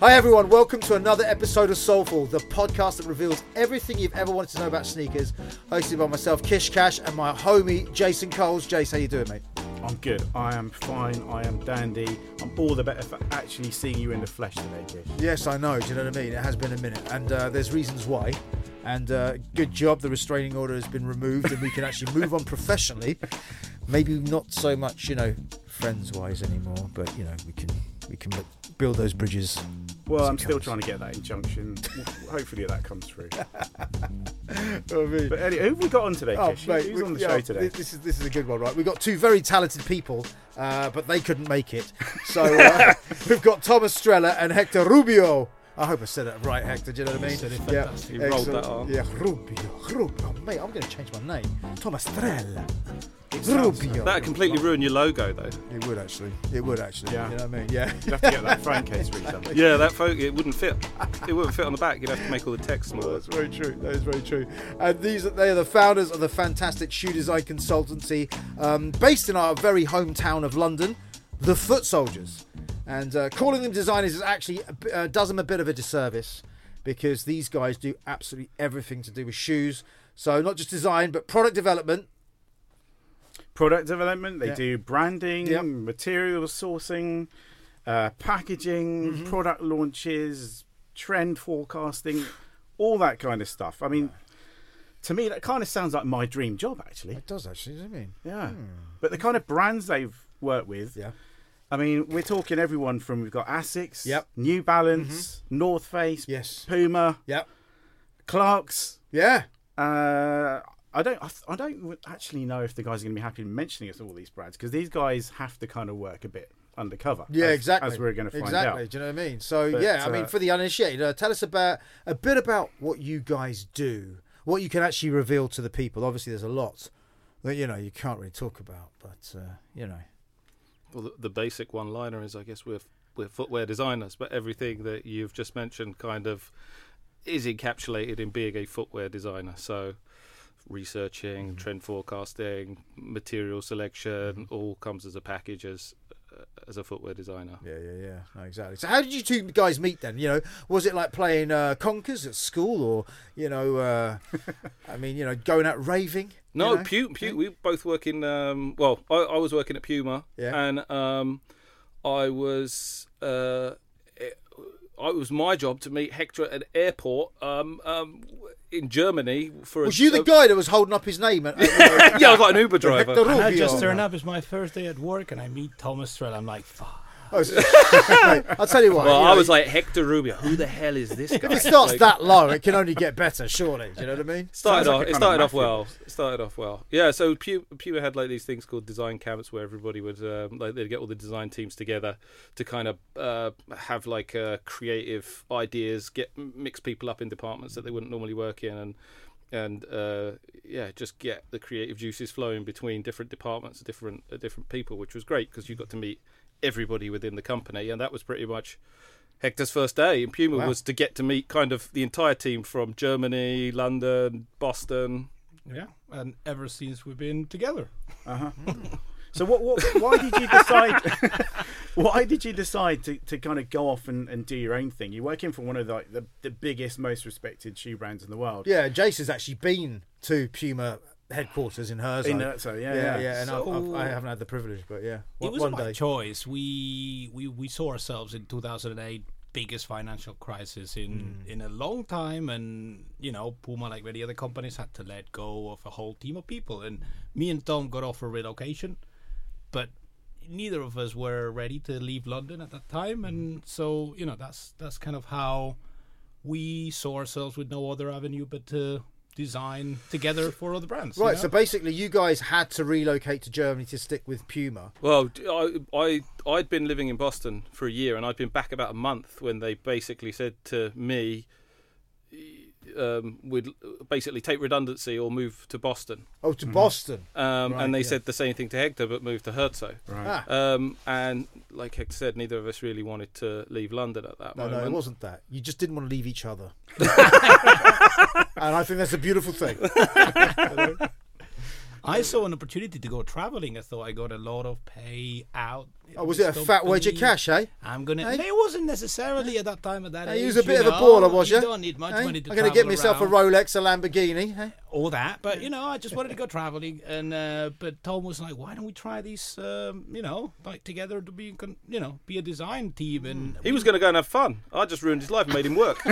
Hi everyone, welcome to another episode of Soulful, the podcast that reveals everything you've ever wanted to know about sneakers, hosted by myself, Kish Cash, and my homie, Jason Coles. Jace, how you doing, mate? I'm good. I am fine. I am dandy. I'm all the better for actually seeing you in the flesh today, Kish. Yes, I know. Do you know what I mean? It has been a minute, and there's reasons why. And good job, the restraining order has been removed, and we can actually move on professionally. Maybe not so much, friends-wise anymore, but we can build those bridges. Well, I'm still trying to get that injunction. Hopefully that comes through. But anyway, who have we got on today, Kish? Who's on the show today? This is a good one, right? We've got two very talented people, but they couldn't make it. So we've got Thomas Strella and Hector Rubio. I hope I said it right, Hector. Do you know what I mean? Yeah, you rolled that on. Yeah, Rubio. Oh, mate, I'm going to change my name. Thomas Strella. Rubio. That completely ruined your logo, though. It would actually. Yeah. You know what I mean? Yeah. You'd have to get that frame case redone. Yeah, that photo, it wouldn't fit. It wouldn't fit on the back. You'd have to make all the text smaller. That's very true. That is very true. And they are the founders of the fantastic shoe design consultancy based in our very hometown of London, the Foot Soldiers. And calling them designers is actually does them a bit of a disservice, because these guys do absolutely everything to do with shoes. So not just design, but product development. They do branding, material sourcing, packaging, product launches, trend forecasting, all that kind of stuff. I mean, to me, that kind of sounds like my dream job, actually. It does, actually, doesn't it mean? Yeah. But the kind of brands they've worked with, I mean, we're talking everyone from, we've got Asics, New Balance, North Face, Puma, Clarks. Yeah. I don't actually know if the guys are going to be happy mentioning us all these brands, because these guys have to kind of work a bit undercover. Yeah, exactly. As we're going to find out. Exactly. Do you know what I mean? So, for the uninitiated, tell us a bit about what you guys do, what you can actually reveal to the people. Obviously, there's a lot that, you can't really talk about, but, Well, the basic one-liner is, I guess, we're footwear designers, but everything that you've just mentioned kind of is encapsulated in being a footwear designer. So researching, trend forecasting, material selection, all comes as a package as a footwear designer. Yeah. No, exactly. So how did you two guys meet then? Was it like playing conkers at school, or, going out raving? No, Puma. We both work in. I was working at Puma, and it was my job to meet Hector at an airport in Germany. Was you the guy that was holding up his name? Yeah, I was like an Uber driver. And I just turn up. It's my first day at work, and I meet Thomas Strella. I'm like, fuck. Mate, I'll tell you what. Well, I was like, Hector Rubio. Who the hell is this guy? If it starts that low, it can only get better, surely. Do you know what I mean? It started off well. Yeah, so Puma had like these things called design camps, where everybody would they'd get all the design teams together to kind of have like creative ideas, mix people up in departments that they wouldn't normally work in, and just get the creative juices flowing between different departments, different people, which was great because you got to meet everybody within the company. And that was pretty much Hector's first day in Puma. Was to get to meet kind of the entire team from Germany, London, Boston. Yeah, and ever since we've been together. So why did you decide? Why did you decide to kind of go off and do your own thing? You're working for one of the biggest, most respected shoe brands in the world. Yeah, Jace has actually been to Puma headquarters in Herzog. In Herzog, yeah. And I haven't had the privilege, but yeah. It was my choice. We saw ourselves in 2008, biggest financial crisis in a long time, and Puma, like many other companies, had to let go of a whole team of people, and me and Tom got offered relocation, but neither of us were ready to leave London at that time, and so that's kind of how we saw ourselves, with no other avenue but to design together for other brands. Right, so basically you guys had to relocate to Germany to stick with Puma. Well, I'd been living in Boston for a year, and I'd been back about a month when they basically said to me, we'd basically take redundancy or move to Boston. Oh, to Boston. And they said the same thing to Hector, but moved to Herzog. Right. And like Hector said, neither of us really wanted to leave London at that moment. No, it wasn't that. You just didn't want to leave each other. And I think that's a beautiful thing. I saw an opportunity to go traveling. I thought I got a lot of pay out. Oh, was it a fat wedge of cash, eh? I'm gonna. Hey? It wasn't necessarily at that time. At that age, You was a bit of a baller, was you? You don't need much money to I'm going to get myself around. a Rolex, a Lamborghini. Eh? All that, but I just wanted to go traveling, and but Tom was like, "Why don't we try these? Like together to be, be a design team." And He was going to go and have fun. I just ruined his life and made him work.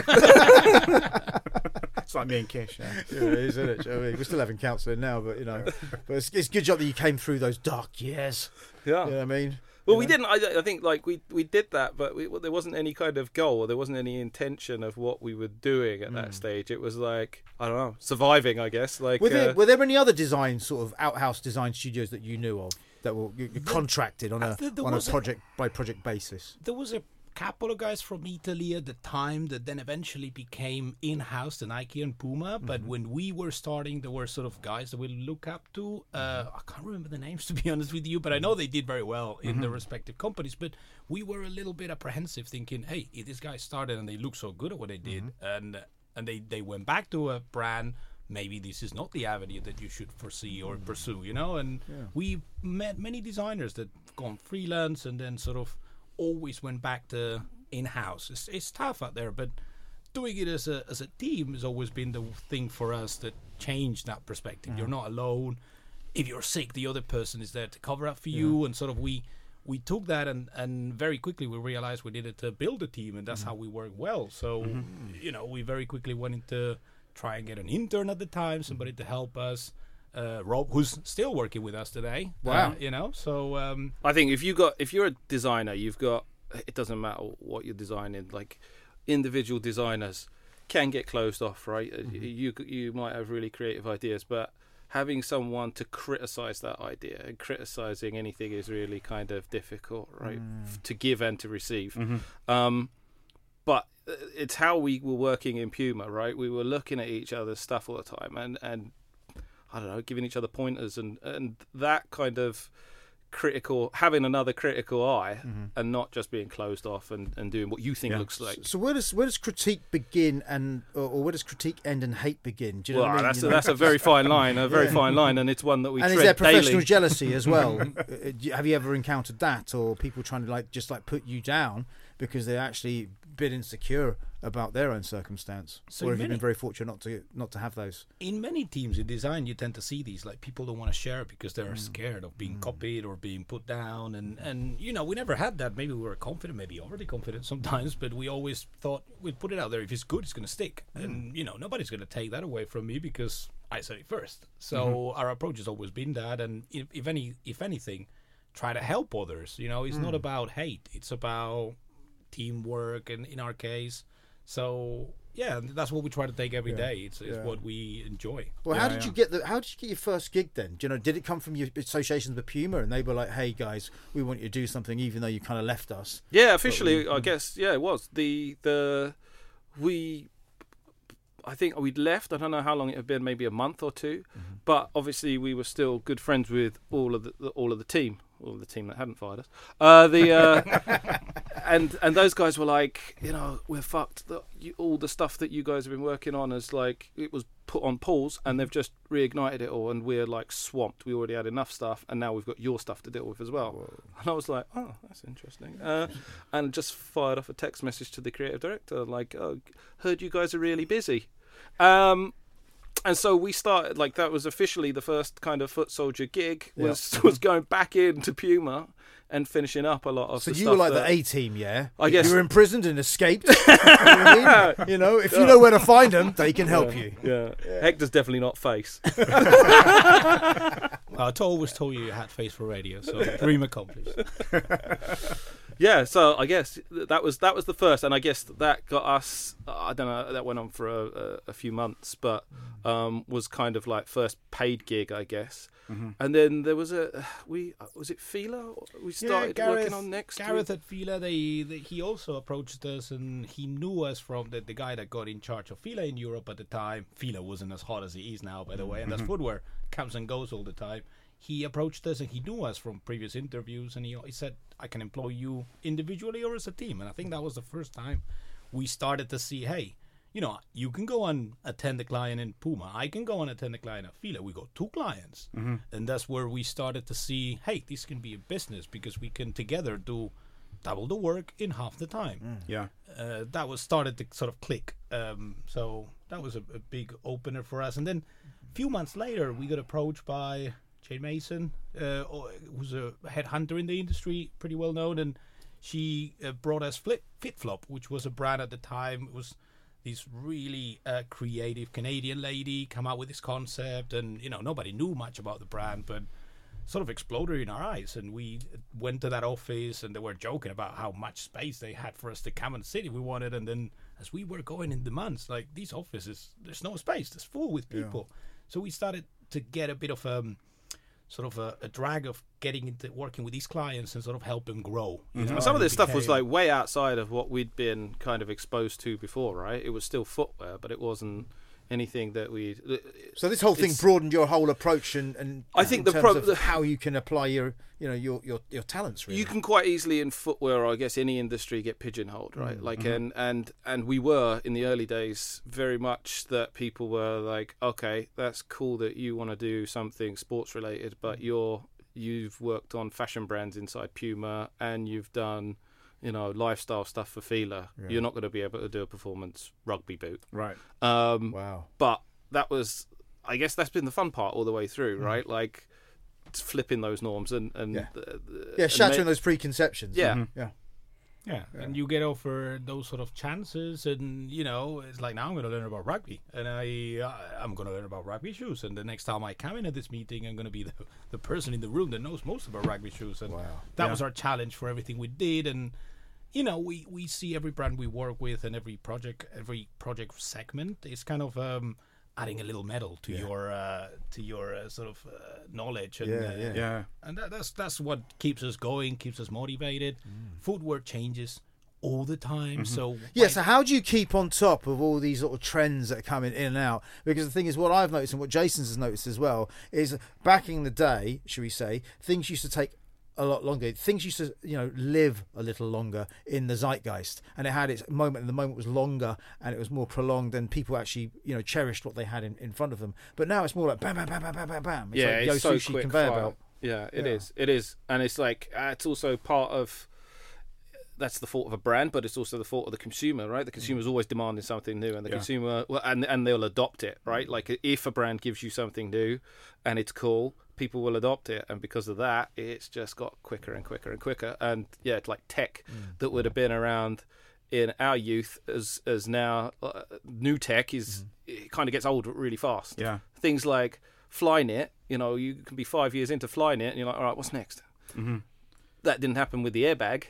It's like me and Kish. Yeah. Yeah, it is, isn't it? I mean, we're still having counselling now, but but it's a good job that you came through those dark years. Yeah. You know what I mean? Well, we didn't. I think like we did that, but there wasn't any kind of goal, or there wasn't any intention of what we were doing at that stage. It was like, I don't know, surviving, I guess. Like, Were there any other design sort of outhouse design studios that you knew of that were contracted on a project by project basis? There was a couple of guys from Italy at the time that then eventually became in-house, the Nike and Puma. But when we were starting, there were sort of guys that we look up to. I can't remember the names, to be honest with you, but I know they did very well in their respective companies. But we were a little bit apprehensive, thinking, hey, if these guys started and they look so good at what they did, and they went back to a brand, maybe this is not the avenue that you should foresee or pursue, And we met many designers that gone freelance and then sort of always went back to in-house. It's tough out there, but doing it as a team has always been the thing for us that changed that perspective. You're not alone. If you're sick, the other person is there to cover up for you, and sort of we took that and very quickly we realized we needed to build a team, and that's how we work well. So we very quickly went into try and get an intern at the time, somebody to help us. Rob, who's still working with us today. Wow. So I think if you're a designer, it doesn't matter what you're designing. Like, individual designers can get closed off, right? You might have really creative ideas, but having someone to criticize that idea, and criticizing anything is really kind of difficult, right? To give and to receive. But it's how we were working in Puma, right? We were looking at each other's stuff all the time, and I don't know, giving each other pointers, and that kind of having another critical eye, and not just being closed off and doing what you think looks like. So where does critique begin, or where does critique end and hate begin? Do you know what I mean? That's a very fine line, fine line, and it's one that we. And tread is there professional daily. jealousy as well? Have you ever encountered that, or people trying to just put you down because they're actually a bit insecure about their own circumstance? So or have you been very fortunate not to have those? In many teams in design, you tend to see these, like, people don't want to share because they're scared of being copied or being put down, and we never had that. Maybe we were confident, maybe overly confident sometimes, but we always thought we'd put it out there. If it's good, it's going to stick, and nobody's going to take that away from me because I said it first. So our approach has always been that, and if anything, try to help others. It's not about hate; it's about teamwork, and in our case. So that's what we try to take every day. It's what we enjoy. Well, how did you get your first gig then? Did it come from your associations with Puma, and they were like, "Hey guys, we want you to do something," even though you kind of left us? Yeah, officially, I guess. Yeah, it was I think we'd left. I don't know how long it had been, maybe a month or two, but obviously we were still good friends with all of the team. All of the team that hadn't fired us, and those guys were like, we're fucked. All the stuff that you guys have been working on is like, it was put on pause, and they've just reignited it all, and we're like swamped. We already had enough stuff, and now we've got your stuff to deal with as well. Whoa. And I was like, oh, that's interesting, and just fired off a text message to the creative director, like, oh, heard you guys are really busy. And so we started, like, that was officially the first kind of Foot Soldier gig, was going back into Puma and finishing up a lot of the stuff. So you were like the A-team, yeah? I guess. You were imprisoned and escaped. You know what I mean? If you know where to find them, they can help you. Yeah. Hector's definitely not face. I always told you had face for radio, so dream accomplished. Yeah, so I guess that was the first, and I guess that got us. I don't know. That went on for a few months, but was kind of like first paid gig, I guess. And then there was was it Fila? We started working on next. Gareth at Fila, he also approached us, and he knew us from the guy that got in charge of Fila in Europe at the time. Fila wasn't as hot as it is now, by the way, and that's footwear comes and goes all the time. He approached us, and he knew us from previous interviews, and he said, I can employ you individually or as a team. And I think that was the first time we started to see, hey, you can go and attend a client in Puma. I can go and attend a client at Fila. We got 2 clients. And that's where we started to see, hey, this can be a business because we can together do double the work in half the time. Yeah. That was started to sort of click. So that was a big opener for us. And then a few months later, we got approached by Jane Mason, who's a headhunter in the industry, pretty well known. And she brought us FitFlop, which was a brand at the time. It was this really creative Canadian lady come out with this concept, and nobody knew much about the brand, but sort of exploded in our eyes. And we went to that office, and they were joking about how much space they had for us to come and sit if we wanted. And then as we were going in the months, like, these offices, there's no space, it's full with people. So we started to get a bit of sort of a drag of getting into working with these clients and sort of help them grow. Some of this stuff was like way outside of what we'd been kind of exposed to before, right? It was still footwear, but it wasn't anything that we. So this whole thing broadened your whole approach, and I think in terms of how you can apply your talents. Really, you can quite easily in footwear, or I guess any industry, get pigeonholed, right? And we were in the early days very much that people were like, okay, that's cool that you want to do something sports related, but you've worked on fashion brands inside Puma, and you've done lifestyle stuff for Fila. You're not going to be able to do a performance rugby boot. Right. Wow. But that was, I guess that's been the fun part all the way through, right? Like flipping those norms and shattering those preconceptions. Yeah. Yeah, and you get offered those sort of chances, and it's like, now I'm going to learn about rugby, and I'm going to learn about rugby shoes, and the next time I come in at this meeting, I'm going to be the person in the room that knows most about rugby shoes, and that was our challenge for everything we did. And we see every brand we work with and every project segment is kind of adding a little metal to your sort of knowledge, and and that's what keeps us going, keeps us motivated. Footwear changes all the time, so so how do you keep on top of all these little trends that are coming in and out? Because the thing is, what I've noticed and what Jason's has noticed as well is, back in the day, should we say, things used to take a lot longer. Things used to, live a little longer in the zeitgeist, and it had its moment, and the moment was longer and it was more prolonged, and people actually, cherished what they had in front of them. But now it's more like bam, bam, bam, bam, bam, bam, bam. It's like it's so sushi quick conveyor fire. belt. Yeah, it is, and it's like it's also part of. That's the fault of a brand, but it's also the fault of the consumer, right? The consumer's always demanding something new, and the consumer, and they'll adopt it, right? Like, if a brand gives you something new and it's cool, people will adopt it, and because of that, it's just got quicker and quicker and quicker. And it's like tech that would have been around in our youth as now new tech is it kind of gets old really fast. Yeah, things like Flyknit, you can be 5 years into Flyknit, and you're like, all right, what's next? That didn't happen with the airbag.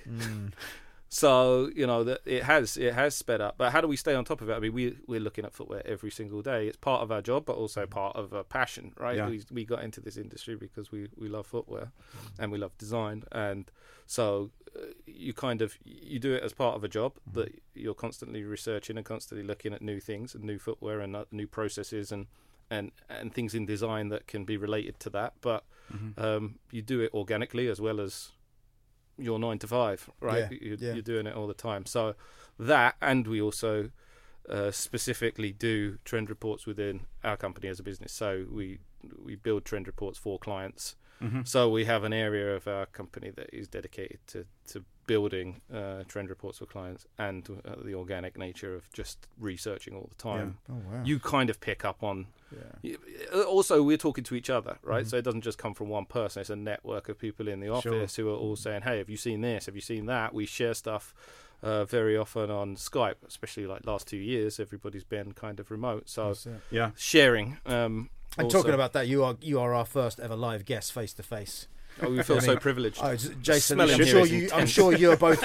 So that it has sped up. But how do we stay on top of it? I mean, we're looking at footwear every single day. It's part of our job, but also part of a passion, right? Yeah. We got into this industry because we love footwear and we love design, and so you do it as part of a job that you're constantly researching and constantly looking at new things and new footwear and new processes and things in design that can be related to that. But you do it organically as well as your 9 to 5, right? You're doing it all the time. So that, and we also specifically do trend reports within our company as a business. So we build trend reports for clients. So we have an area of our company that is dedicated to building trend reports for clients, and the organic nature of just researching all the time. Oh, wow. You kind of pick up on. Also, we're talking to each other, right? So it doesn't just come from one person. It's a network of people in the office who are all saying, hey, have you seen this? Have you seen that? We share stuff very often on Skype, especially like last 2 years. Everybody's been kind of remote. So sharing. And talking about that, you are our first ever live guest face to face. Oh, we feel so privileged. Jason, Smelling I'm sure you're both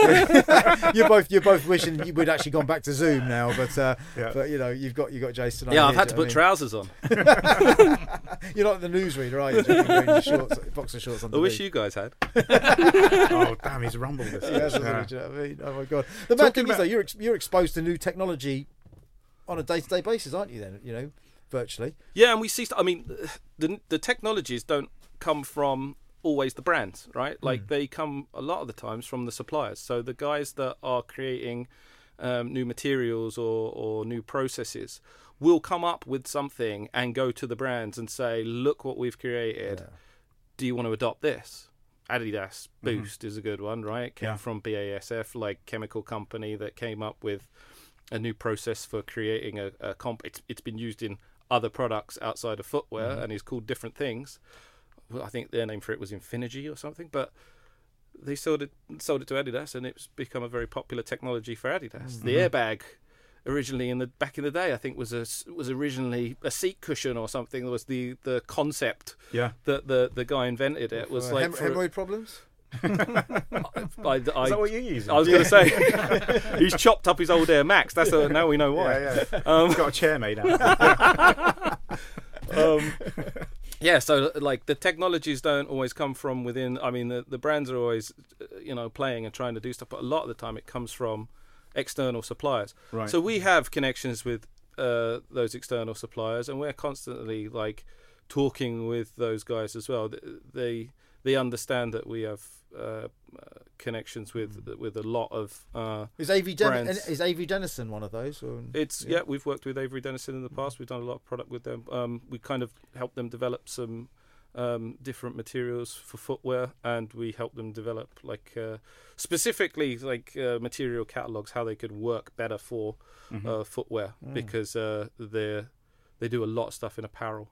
you're both wishing you would actually gone back to Zoom now, but you've got Jason. Yeah, I've had to put trousers on. You're not the newsreader, are you? Wearing your shorts, boxer shorts underneath. I wish you guys had. Oh damn, he's rumbled us. Do you know what I mean? Oh my god! The bad thing is though, you're exposed to new technology on a day-to-day basis, aren't you? Then virtually. Yeah, and we see. I mean, the technologies don't come from always the brands, right? Like they come a lot of the times from the suppliers. So the guys that are creating new materials or new processes, will come up with something and go to the brands and say, look what we've created. Yeah. Do you want to adopt this? Adidas Boost is a good one, right? Came from BASF, like chemical company that came up with a new process for creating a comp. It's been used in other products outside of footwear and is called different things. Well, I think their name for it was Infinergy or something, but they sold it to Adidas, and it's become a very popular technology for Adidas. The airbag, originally back in the day, I think was originally a seat cushion or something. It was the concept that the guy invented it was like hemorrhoid problems. Is that what you're using? I was going to say he's chopped up his old Air Max. Now we know why. He's got a chair made out. So like the technologies don't always come from within. I mean, the brands are always, playing and trying to do stuff, but a lot of the time it comes from external suppliers. Right. So we have connections with those external suppliers, and we're constantly like talking with those guys as well. They understand that we have connections with a lot of Is Avery Dennison one of those? Or? We've worked with Avery Dennison in the past. We've done a lot of product with them. We kind of helped them develop some different materials for footwear, and we helped them develop specifically material catalogs, how they could work better for footwear, because they do a lot of stuff in apparel.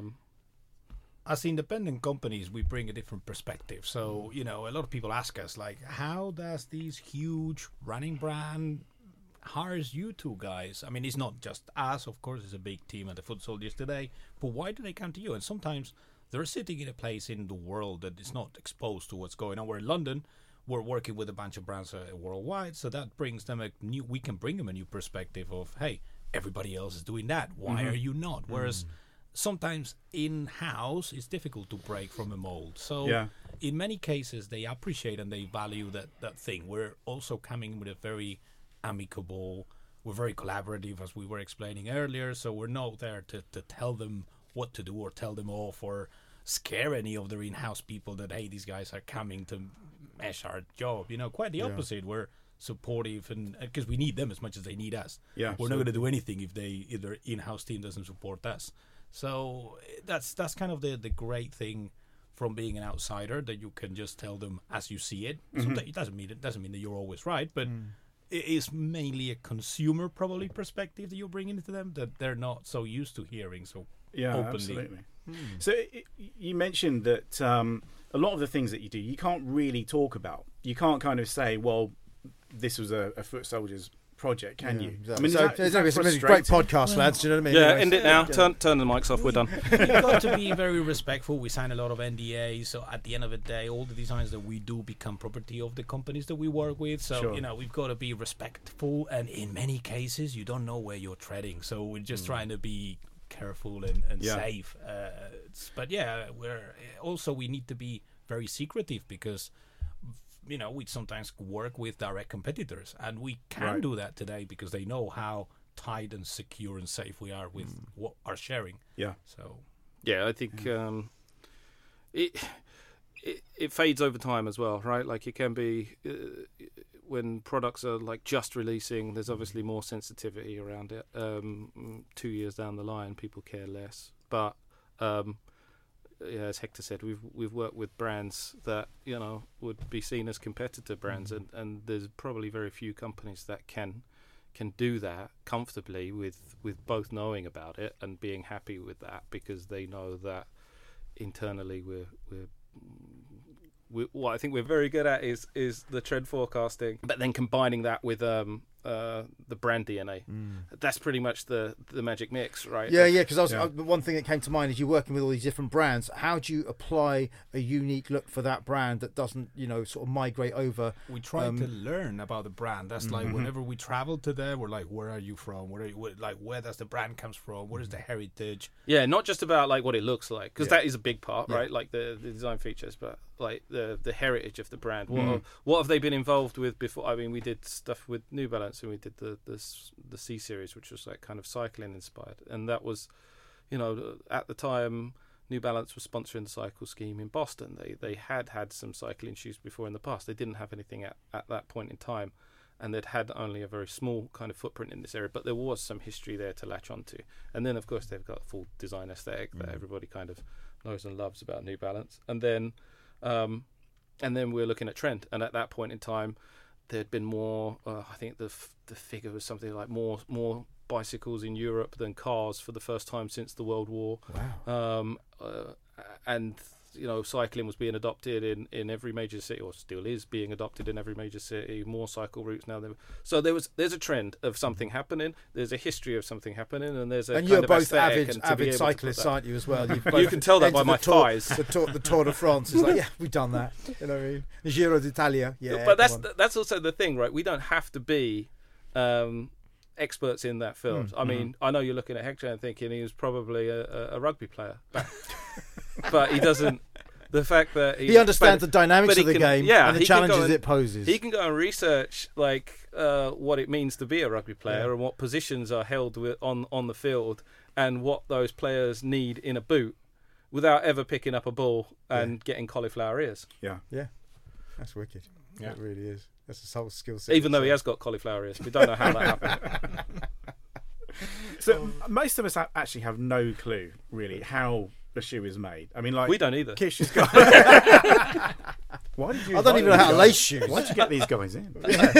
As independent companies, we bring a different perspective. So, a lot of people ask us, like, how does this huge running brand hires you two guys? I mean, it's not just us, of course, it's a big team at the Foot Soldiers today, but why do they come to you? And sometimes they're sitting in a place in the world that is not exposed to what's going on. We're in London, we're working with a bunch of brands worldwide, so that brings them we can bring them a new perspective of, hey, everybody else is doing that. Why are you not? Whereas sometimes in-house it's difficult to break from a mold. So in many cases they appreciate and they value that thing. We're also coming with a very amicable, we're very collaborative, as we were explaining earlier, so we're not there to tell them what to do or tell them off or scare any of their in-house people that, hey, these guys are coming to mesh our job. Quite the opposite. We're supportive, and because we need them as much as they need us. We're not going to do anything if their in-house team doesn't support us. So that's kind of the great thing from being an outsider, that you can just tell them as you see it. Sometimes it doesn't mean that you're always right, but it is mainly a consumer probably perspective that you're bringing to them that they're not so used to hearing so openly. Absolutely. So you mentioned that a lot of the things that you do, you can't really talk about. You can't kind of say, well, this was a Foot Soldiers project, can you? Exactly. I mean, it's a great podcast, lads. Do you know what I mean? Yeah, end it now. Turn the mics off. We're done. You've got to be very respectful. We sign a lot of NDAs, so at the end of the day, all the designs that we do become property of the companies that we work with. So we've got to be respectful, and in many cases, you don't know where you're treading. So we're just trying to be careful and safe. But we need to be very secretive, because we sometimes work with direct competitors, and we can do that today because they know how tight and secure and safe we are with what our sharing. So I think it fades over time as well, right? Like it can be when products are like just releasing, there's obviously more sensitivity around it. 2 years down the line, people care less, but as Hector said, we've worked with brands that would be seen as competitor brands, and there's probably very few companies that can do that comfortably with both knowing about it and being happy with that, because they know that internally what I think we're very good at is the trend forecasting, but then combining that with the brand DNA. That's pretty much the magic mix, right? Because one thing that came to mind is you're working with all these different brands. How do you apply a unique look for that brand that doesn't sort of migrate over? We try to learn about the brand. That's like whenever we travel to there, we're like, where are you from? Where does the brand comes from? What is the heritage? Not just about like what it looks like, because that is a big part, right? Like the design features, but like the heritage of the brand. What have they been involved with before? I mean, we did stuff with New Balance, and we did the C series, which was like kind of cycling inspired, and that was, at the time, New Balance was sponsoring the cycle scheme in Boston. They had some cycling shoes before in the past. They didn't have anything at that point in time, and they'd had only a very small kind of footprint in this area, but there was some history there to latch onto. And then, of course, they've got a full design aesthetic that everybody kind of knows and loves about New Balance. And then we're looking at Trent, and at that point in time, there'd been more. I think the figure was something like more bicycles in Europe than cars for the first time since the World War. Wow. And cycling was being adopted in every major city, or still is being adopted in every major city. More cycle routes now. So there's a trend of something happening. There's a history of something happening, and there's a and kind you're of both aesthetic, avid cyclists, aren't you, as well? You can tell that by my thighs. The Tour de France is like, yeah, we've done that. You know what I mean? The Giro d'Italia, yeah. But that's also the thing, right? We don't have to be experts in that field. I mean, I know you're looking at Hector and thinking he was probably a rugby player, but he doesn't. The fact that he understands the dynamics of the game and the challenges it poses. He can go and research what it means to be a rugby player and what positions are held on the field and what those players need in a boot without ever picking up a ball and getting cauliflower ears. Yeah, that's wicked. Yeah, it really is. That's a whole skill set. Even though he has got cauliflower ears, we don't know how that happened. So most of us actually have no clue really how the shoe is made. I mean, like, we don't either. Kish has got. Why did you? I don't even know how to lace shoes. Why'd you get these guys in?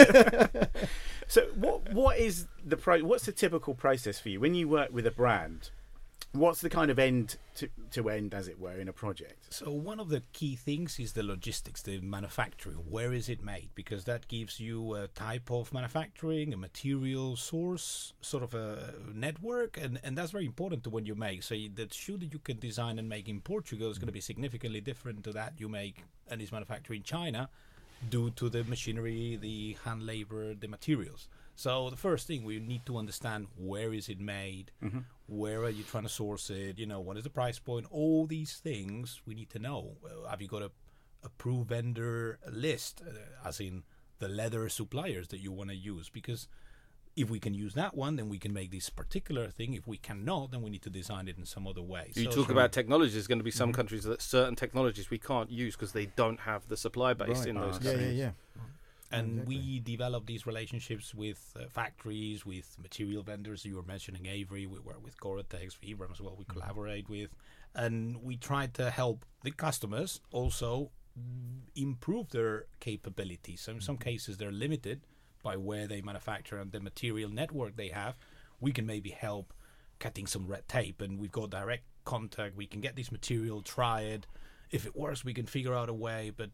So what is what's the typical process for you when you work with a brand? What's the kind of end to end, as it were, in a project? So one of the key things is the logistics, the manufacturing. Where is it made? Because that gives you a type of manufacturing, a material source, sort of a network, and that's very important to when you make. So the shoe that you can design and make in Portugal is going to be significantly different to that you make and is manufactured in China due to the machinery, the hand labor, the materials. So the first thing, we need to understand where is it made, where are you trying to source it, what is the price point, all these things we need to know. Have you got a approved vendor list, as in the leather suppliers that you want to use? Because if we can use that one, then we can make this particular thing. If we cannot, then we need to design it in some other way. You talk about technology. There's going to be some countries that certain technologies we can't use because they don't have the supply base in those countries. Yeah. And we develop these relationships with factories, with material vendors. You were mentioning Avery. We work with Gore-Tex, Vibram as well. We collaborate with. And we try to help the customers also improve their capabilities. So in some cases, they're limited by where they manufacture and the material network they have. We can maybe help cutting some red tape. And we've got direct contact. We can get this material, try it. If it works, we can figure out a way. But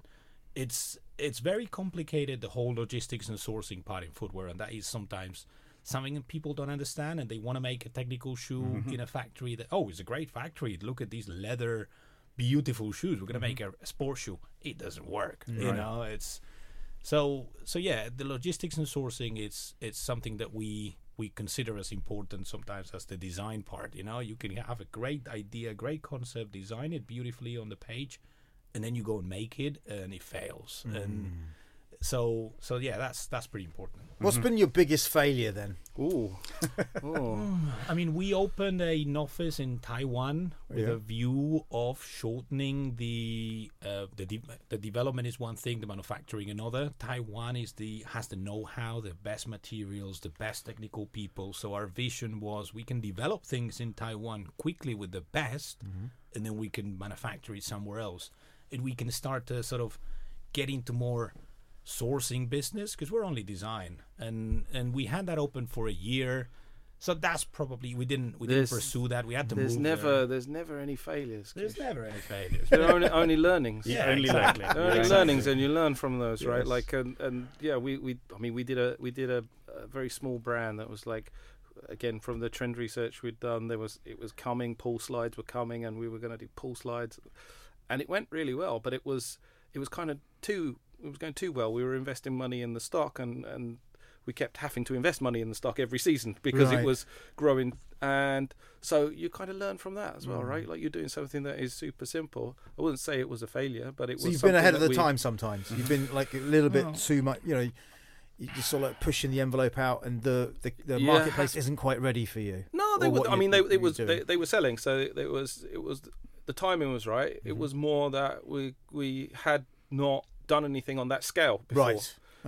it's very complicated, the whole logistics and sourcing part in footwear, and that is sometimes something that people don't understand, and they want to make a technical shoe in a factory that, it's a great factory, look at these leather beautiful shoes, we're going to make a sports shoe. It doesn't work. It's so the logistics and sourcing, it's something that we consider as important sometimes as the design part. You can have a great idea, great concept, design it beautifully on the page, and then you go and make it, and it fails. And so that's pretty important. What's been your biggest failure then? I mean, we opened an office in Taiwan with a view of shortening the development is one thing, the manufacturing another. Taiwan has the know-how, the best materials, the best technical people. So our vision was we can develop things in Taiwan quickly with the best, and then we can manufacture it somewhere else. And we can start to sort of get into more sourcing business, because we're only design, and we had that open for a year. So that's probably we didn't pursue that. We had to move. There's never any failures. There's never any failures. There are only learnings. Only learnings, and you learn from those, right? Like we did a very small brand that was like, again, from the trend research we'd done, it was coming. Pull slides were coming, and we were going to do pull slides, and it went really well. But it was kind of it was going too well. We were investing money in the stock, and we kept having to invest money in the stock every season because it was growing. And so you kind of learn from that as well, right? Like, you're doing something that is super simple. I wouldn't say it was a failure, but it was. So you've been ahead of the time sometimes. You've been like a little bit too much. You're just sort of like pushing the envelope out, and the marketplace isn't quite ready for you. No, they were. They were selling, so it was the timing was right. It was more that we had not done anything on that scale before. Right.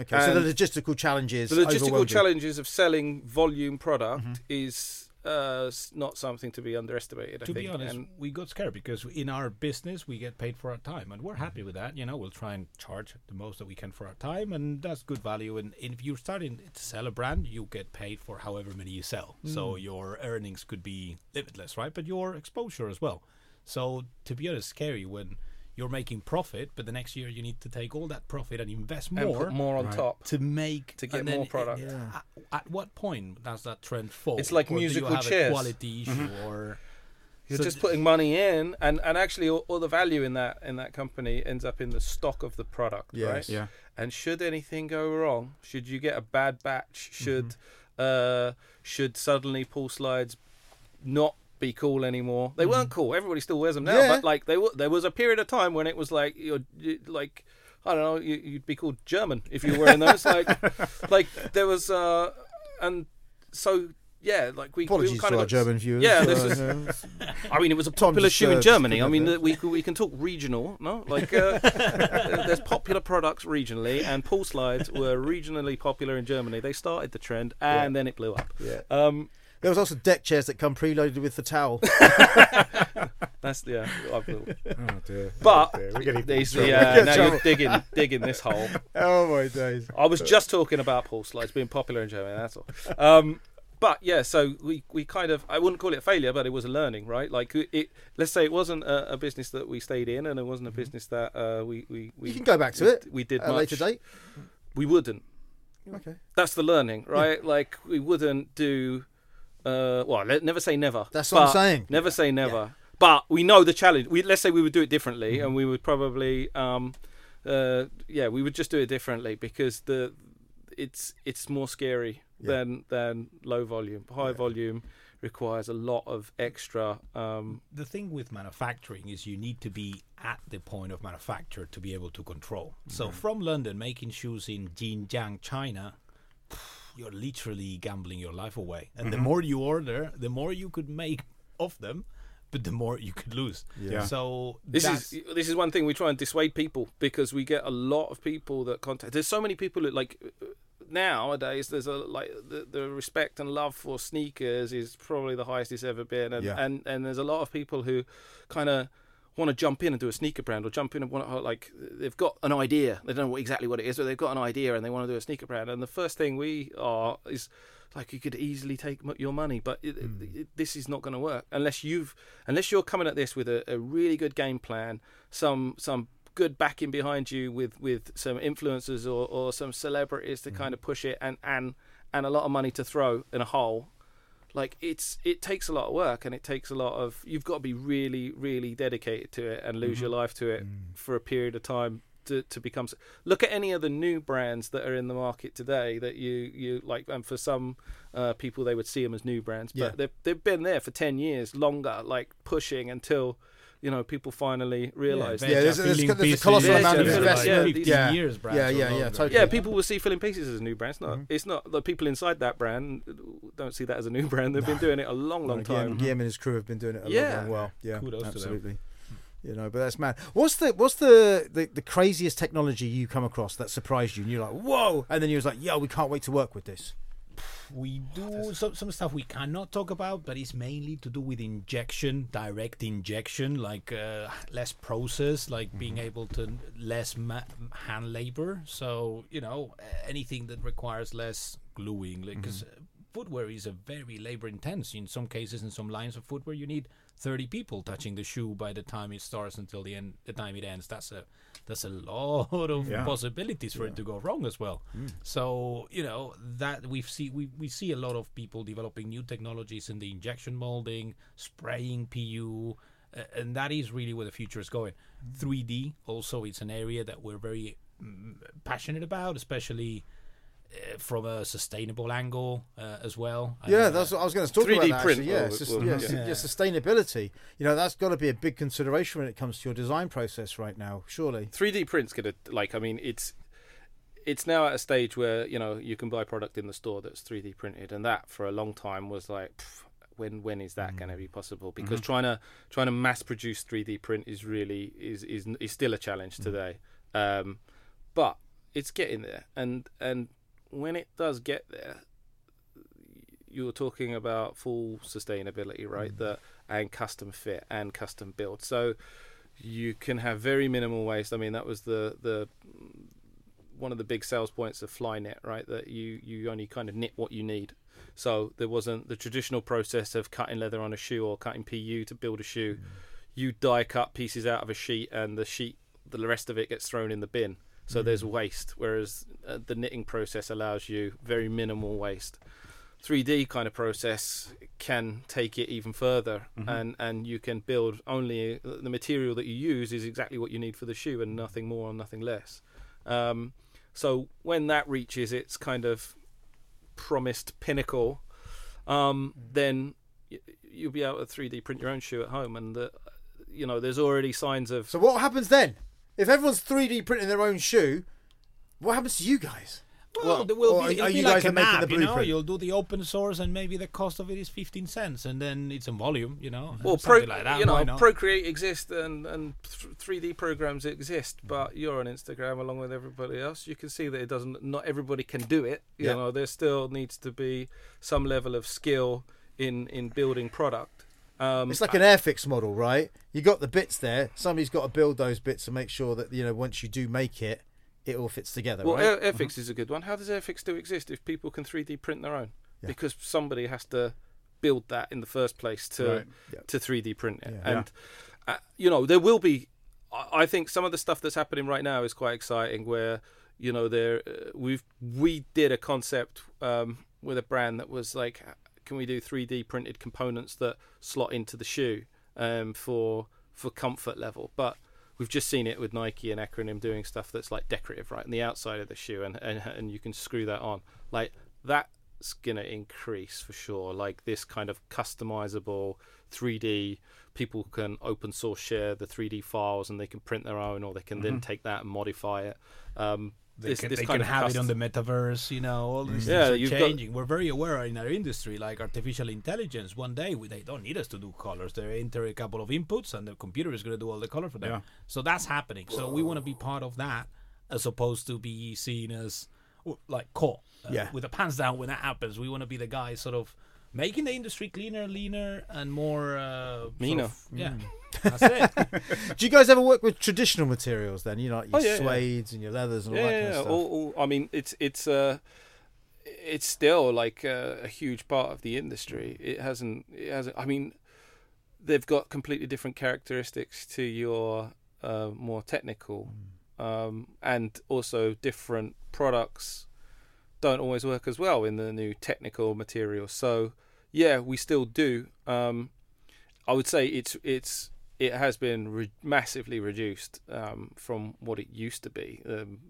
Okay, so the logistical challenges. The logistical overwhelmed you. challenges of selling volume product is not something to be underestimated. To be honest, we got scared because in our business we get paid for our time, and we're happy with that. We'll try and charge the most that we can for our time, and that's good value. And if you're starting to sell a brand, you get paid for however many you sell. So your earnings could be limitless, right? But your exposure as well. So to be honest, scary when you're making profit, but the next year you need to take all that profit and invest more, and put more on top to get more product. At what point does that trend fall? It's like or musical do you have chairs. a quality issue, or you're just putting money in, and actually all the value in that company ends up in the stock of the product, right? Yeah. And should anything go wrong, should you get a bad batch, should suddenly Pool Slides not be cool anymore? They weren't cool. Everybody still wears them now, but like there was a period of time when it was like you like, I don't know, you'd be called German if you were wearing those. like there was and so like we Apologies kind to of our German viewers. Yeah, this is. I mean, it was a popular shoe in Germany. I mean, we can talk regional, no? Like there's popular products regionally, and Pool Slides were regionally popular in Germany. They started the trend, and then it blew up. Yeah. There was also deck chairs that come preloaded with the towel. That's I will. Oh dear. But We're getting now you're digging this hole. Oh my days! I was just talking about Pool Slides being popular in Germany. That's all. But yeah, so we kind of, I wouldn't call it a failure, but it was a learning, right? Like let's say it wasn't a business that we stayed in, and it wasn't a business that we you can go back to it. We did at a later date. We wouldn't. Okay. That's the learning, right? Yeah. Like we wouldn't do. Never say never. That's what I'm saying. Never say never. Yeah. But we know the challenge. Let's say we would do it differently, and we would probably, we would just do it differently because it's more scary than low volume. High volume requires a lot of extra. The thing with manufacturing is you need to be at the point of manufacture to be able to control. So from London, making shoes in Xinjiang, China, you're literally gambling your life away. And the more you order, the more you could make of them, but the more you could lose. Yeah. So this is one thing we try and dissuade people, because we get a lot of people that contact. There's so many people that, like, nowadays there's the respect and love for sneakers is probably the highest it's ever been, and there's a lot of people who kind of want to jump in and do a sneaker brand, or jump in and want to, like, they've got an idea, they don't know exactly what it is, but they've got an idea and they want to do a sneaker brand, and the first thing we are is like, you could easily take your money, but this is not going to work unless you're coming at this with a really good game plan, some good backing behind you with some influencers or some celebrities to kind of push it, and a lot of money to throw in a hole. Like, it takes a lot of work, and it takes a lot of, you've got to be really, really dedicated to it and lose your life to it for a period of time to become. Look at any of the new brands that are in the market today that you like, and for some people they would see them as new brands, but they've been there for 10 years longer, like pushing until people finally realise. There's a colossal amount of investment. 15 years brands. Totally. Yeah, people will see Filling Pieces as a new brand. It's not the people inside that brand don't see that as a new brand. They've been doing it a long time. Guillaume and his crew have been doing it a long while. Yeah, kudos absolutely. To them. But that's mad. What's the craziest technology you come across that surprised you? And you're like, whoa! And then you was like, we can't wait to work with this. We do some stuff we cannot talk about, but it's mainly to do with injection, direct injection, like less process, like being able to less hand labor. So anything that requires less gluing, because footwear is a very labor intense. In some cases, in some lines of footwear, you need 30 people touching the shoe by the time it starts until the time it ends. That's a lot of possibilities for it to go wrong as well. So that we see a lot of people developing new technologies in the injection molding, spraying PU, and that is really where the future is going. 3D also, it's an area that we're very passionate about, especially from a sustainable angle as well. That's what I was going to talk about. 3D print. Sustainability. That's got to be a big consideration when it comes to your design process right now. Surely, 3D print's gonna it's now at a stage where you can buy product in the store that's 3D printed, and that for a long time was like, when is that going to be possible? Because trying to mass produce 3D print is really is still a challenge today. But it's getting there, and when it does get there, you're talking about full sustainability, right? And custom fit and custom build. So you can have very minimal waste. I mean, that was the one of the big sales points of Flyknit, right? That you only kind of knit what you need. So there wasn't the traditional process of cutting leather on a shoe or cutting PU to build a shoe. You die cut pieces out of a sheet, and the rest of it gets thrown in the bin. So there's waste, whereas the knitting process allows you very minimal waste. 3D kind of process can take it even further, and you can build only the material that you use is exactly what you need for the shoe, and nothing more and nothing less. So when that reaches its kind of promised pinnacle, then you'll be able to 3D print your own shoe at home, and there's already signs of. So what happens then? If everyone's 3D printing their own shoe, what happens to you guys? Well, there will be, are it'll be you like guys a making map, the blueprint? You'll do the open source, and maybe the cost of it is 15 cents, and then it's in volume, Well, something like that. Why not? Procreate exists, and 3D programs exist, but you're on Instagram along with everybody else. You can see that it doesn't. Not everybody can do it. You know, there still needs to be some level of skill in building product. It's like an Airfix model, right? You got the bits there. Somebody's got to build those bits to make sure that once you do make it, it all fits together. Well, right? Airfix is a good one. How does Airfix still exist if people can 3D print their own? Yeah. Because somebody has to build that in the first place to 3D print it. Yeah. And there will be. I think some of the stuff that's happening right now is quite exciting. Where we did a concept with a brand that was like, can we do 3D printed components that slot into the shoe for comfort level? But we've just seen it with Nike and Acronym doing stuff that's like decorative, right, on the outside of the shoe, and you can screw that on. Like, that's gonna increase for sure. Like, this kind of customizable 3D, people can open source share the 3D files, and they can print their own, or they can then take that and modify it. They can have it on the metaverse, all these things are changing. We're very aware in our industry, like artificial intelligence. One day, they don't need us to do colors. They enter a couple of inputs, and the computer is going to do all the color for them. Yeah. So that's happening. So we want to be part of that, as opposed to be seen as like core. With the pants down when that happens. We want to be the guys sort of making the industry cleaner, leaner, and more meaner. That's it. Do you guys ever work with traditional materials then? Like your suedes and your leathers and all that kind of stuff? I mean, it's still like a huge part of the industry. It hasn't. I mean, they've got completely different characteristics to your more technical, and also different products don't always work as well in the new technical materials. So we still do. I would say it has been massively reduced from what it used to be.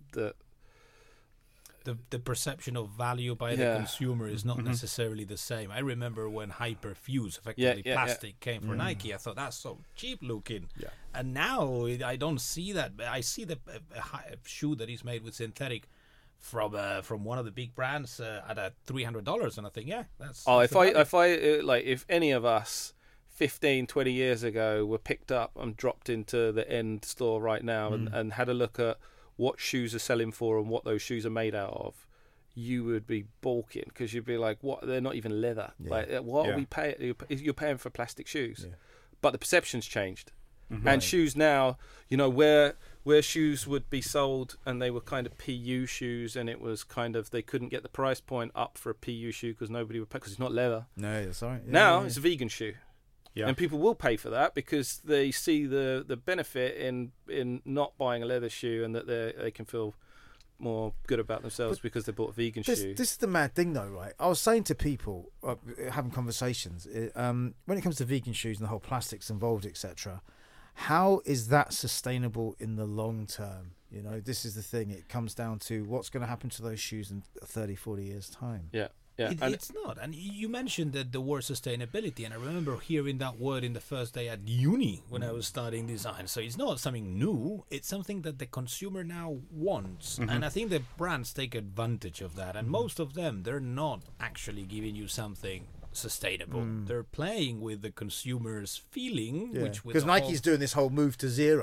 The perception of value by the consumer is not necessarily the same. I remember when Hyperfuse, effectively plastic, came for Nike. I thought, that's so cheap looking. Yeah. And now I don't see that. I see a shoe that is made with synthetic from one of the big brands at $300, and I think that's. If any of us 15, 20 years ago were picked up and dropped into the end store right now and had a look at what shoes are selling for and what those shoes are made out of, you would be balking, because you'd be like, what? They're not even leather. Like, what are we paying? You're paying for plastic shoes. Yeah. But the perception's changed. And shoes now, where shoes would be sold and they were kind of PU shoes, and it was kind of, they couldn't get the price point up for a PU shoe because nobody would pay, because it's not leather. No, that's right. Now it's a vegan shoe. Yeah. And people will pay for that because they see the benefit in not buying a leather shoe, and that they can feel more good about themselves because they bought a vegan shoe. This is the mad thing, though, right? I was saying to people, having conversations, when it comes to vegan shoes and the whole plastics involved, etc., how is that sustainable in the long term? This is the thing. It comes down to what's going to happen to those shoes in 30, 40 years' time. Yeah. It's not. And you mentioned the word sustainability, and I remember hearing that word in the first day at uni when I was studying design. So it's not something new. It's something that the consumer now wants. And I think the brands take advantage of that. And most of them, they're not actually giving you something sustainable. They're playing with the consumer's feeling, which because Nike's doing this whole move to zero.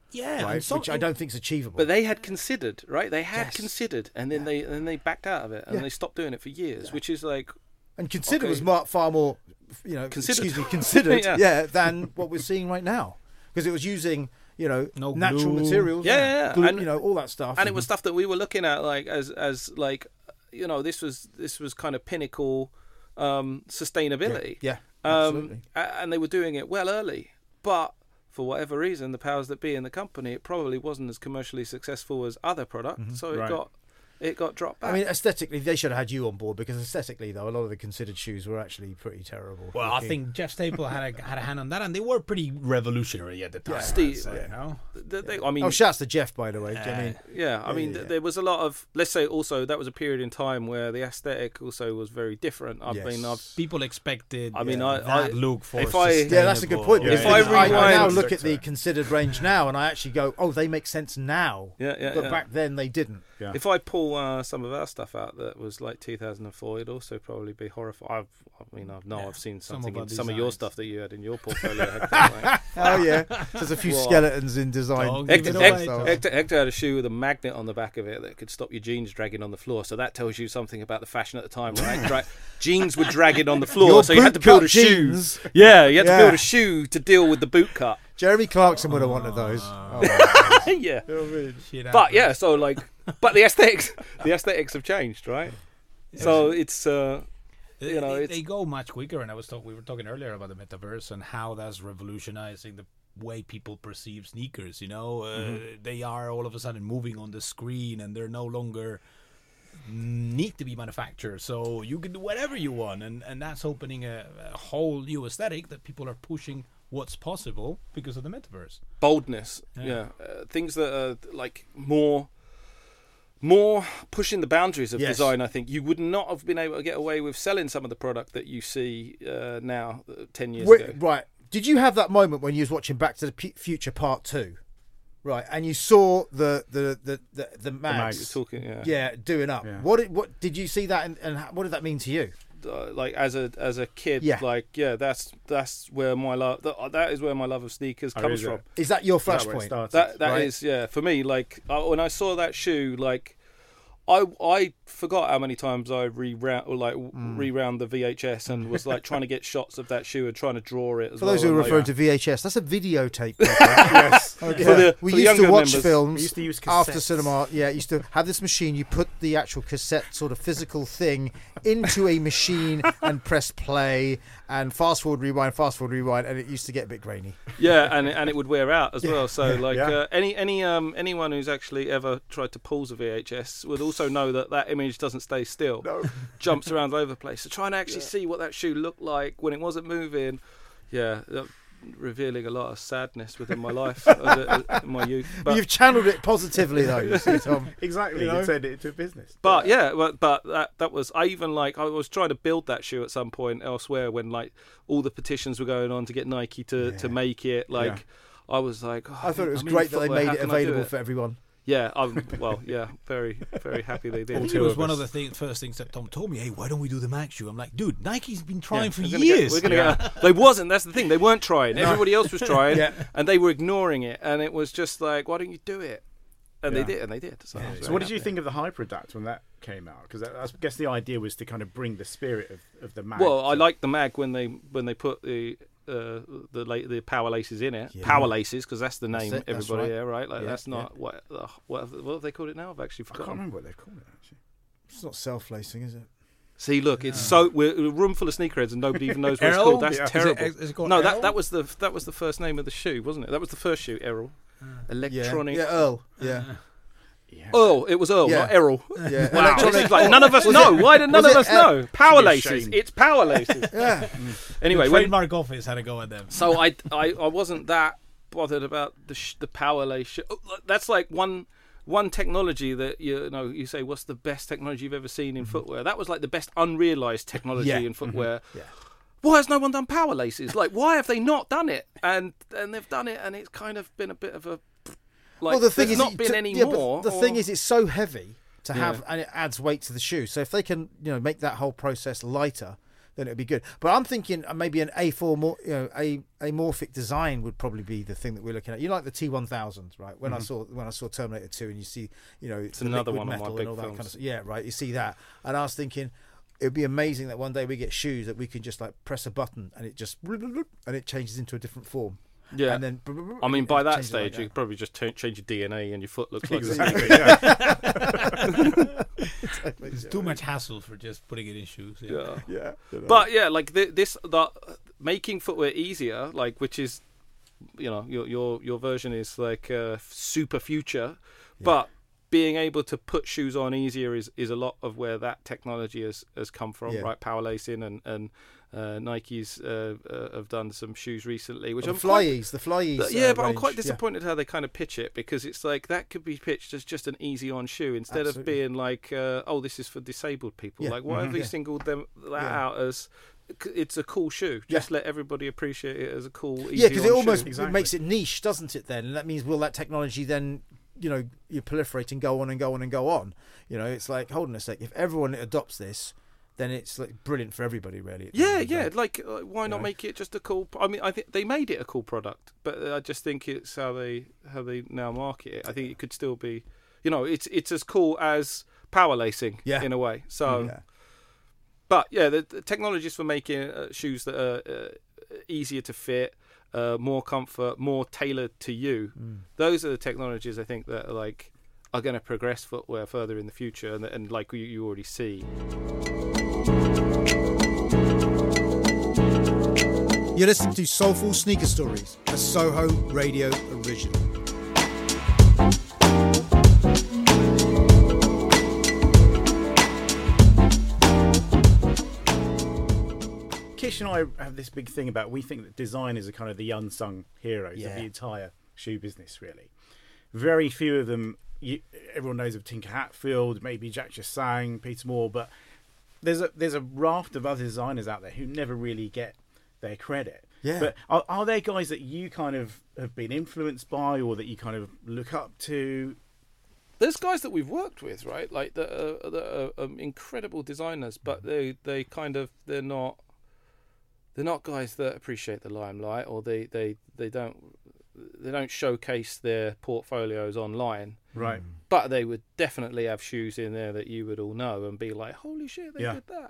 Yeah, right? Which I don't think is achievable. But they had considered, right? They had considered, and then they backed out of it, and they stopped doing it for years, which is like. And considered was far more, considered than what we're seeing right now, because it was using natural materials, glue, and all that stuff, and it was stuff that we were looking at like as this was kind of pinnacle sustainability, absolutely, and they were doing it well early, but for whatever reason, the powers that be in the company, it probably wasn't as commercially successful as other products, so it got dropped back. I mean, aesthetically, they should have had you on board, because aesthetically, though, a lot of the considered shoes were actually pretty terrible. Well, I think Jeff Staple had a hand on that, and they were pretty revolutionary at the time. Shouts to Jeff, by the way. There was a lot of, let's say, also that was a period in time where the aesthetic also was very different. People expected. that look for. That's a good point. If I now look at the considered range now, and I actually go, oh, they make sense now. But back then they didn't. Yeah. If I pull some of our stuff out that was like 2004, it'd also probably be horrifying. I've seen something in some of your stuff that you had in your portfolio. Oh yeah, there's a few skeletons in design. Hector had a shoe with a magnet on the back of it that could stop your jeans dragging on the floor. So that tells you something about the fashion at the time, right? Jeans were dragging on the floor, so you had to build a shoe. Yeah, you had to build a shoe to deal with the boot cut. Jeremy Clarkson would have wanted those. Yeah, but but the aesthetics have changed, right? So it's they go much quicker. And we were talking earlier about the metaverse and how that's revolutionizing the way people perceive sneakers. They are all of a sudden moving on the screen, and they're no longer need to be manufactured, so you can do whatever you want, and that's opening a whole new aesthetic that people are pushing what's possible because of the metaverse. Boldness, things that are like more pushing the boundaries of design. I think you would not have been able to get away with selling some of the product that you see now 10 years ago. Right. Did you have that moment when you was watching Back to the Future Part 2? Right, and you saw the mags talking, doing up. Yeah. What did you see that, and what did that mean to you? Like as a kid, that's where my love. That is where my love of sneakers comes from. Is that your flashpoint? That is for me. Like when I saw that shoe, like I forgot how many times I rewound the VHS and was like trying to get shots of that shoe and trying to draw it. For those who are referring to VHS, that's a videotape. Yes. We used to watch films. We used to use cassettes. After cinema. Yeah, used to have this machine. You put the actual cassette sort of physical thing into a machine and press play and fast forward, rewind, and it used to get a bit grainy. Yeah, and it would wear out as well. So anyone who's actually ever tried to pause a VHS would also know that image doesn't stay still. No. Jumps around all over the place. So trying to actually see what that shoe looked like when it wasn't moving, revealing a lot of sadness within my life in my youth. But you've channeled it positively, though, you see, Tom. Exactly, you turned it into a business. But that was, I was trying to build that shoe at some point elsewhere when like all the petitions were going on to get Nike to make it. I was like, I thought it was great that they made it available for everyone. Yeah, very, very happy they did. I think it was one of the first things that Tom told me. Hey, why don't we do the Mag shoe? I'm like, dude, Nike's been trying for years. They wasn't. That's the thing. They weren't trying. No. Everybody else was trying, and they were ignoring it. And it was just like, why don't you do it? And they did. So what did you think of the Hyperadapt when that came out? Because I guess the idea was to kind of bring the spirit of the Mag. Well, I liked the Mag when they put the power laces in it. Power laces, because that's the name. Everybody, right? Like that's not what have they called it now? I've actually forgotten. I can't remember what they've called it. Actually, it's not self-lacing, is it? See, look, it's we're a room full of sneakerheads and nobody even knows what it's called. That's terrible. Is it called Errol? that was the first name of the shoe, wasn't it? That was the first shoe, Errol. Electronic. Yeah, Earl. Yeah. Earl, it was Earl, not Errol. Yeah. Wow, like none of us know. Why did none of us know? Power laces. It's power laces. Yeah. Anyway, the trademark office had a go at them. So I wasn't that bothered about the power lace. That's like one technology that you say, what's the best technology you've ever seen in footwear? That was like the best unrealized technology in footwear. Yeah. Why has no one done power laces? Like, why have they not done it? And they've done it, and it's kind of been a bit of a the thing is, not been any more. The thing is, it's so heavy to have, and it adds weight to the shoe. So if they can, make that whole process lighter, then it'd be good. But I'm thinking maybe an amorphic design would probably be the thing that we're looking at. You like the T1000s, right? When I saw Terminator 2, and you see, it's another one metal of my big and all that films. kind of stuff. Yeah, right. You see that, and I was thinking, it'd be amazing that one day we get shoes that we can just like press a button and it just and it changes into a different form. Yeah, and then I mean, by that changes stage, like you could probably just change your DNA and your foot looks like Exactly. Yeah. It's too much hassle for just putting it in shoes. Yeah. Yeah, But yeah, like the making footwear easier, like which is, your version is like super future, but being able to put shoes on easier is a lot of where that technology has come from, right? Power lacing and Nike's have done some shoes recently, which the Flyees. But I'm quite range. disappointed how they kind of pitch it, because it's like that could be pitched as just an easy on shoe instead of being like, this is for disabled people. Yeah. Like, why have they singled that out as? It's a cool shoe. Just let everybody appreciate it as a cool, easy Yeah, because it on almost shoe. Exactly. makes it niche, doesn't it? Then, and that means will that technology then, you proliferate and go on and go on and go on? It's like, hold on a sec. If everyone adopts this, then it's like brilliant for everybody, really. Yeah. Like, why not make it just a cool? I mean, I think they made it a cool product, but I just think it's how they now market it. I think it could still be, it's as cool as power lacing in a way. So, but yeah, the technologies for making shoes that are easier to fit, more comfort, more tailored to you. Those are the technologies I think that are going to progress footwear further in the future, and like you already see. You're listening to Soulful Sneaker Stories, a Soho Radio original. Kish and I have this big thing about, we think that designers are kind of the unsung heroes of the Yeah. entire shoe business, really. Very few of them, everyone knows of Tinker Hatfield, maybe Jack Chasang, Peter Moore, but there's a raft of other designers out there who never really get their credit. Yeah. But are there guys that you kind of have been influenced by, or that you kind of look up to? There's guys that we've worked with, right? Like that are incredible designers, but they're not guys that appreciate the limelight, or they don't showcase their portfolios online. Right. But they would definitely have shoes in there that you would all know and be like, holy shit, they did that.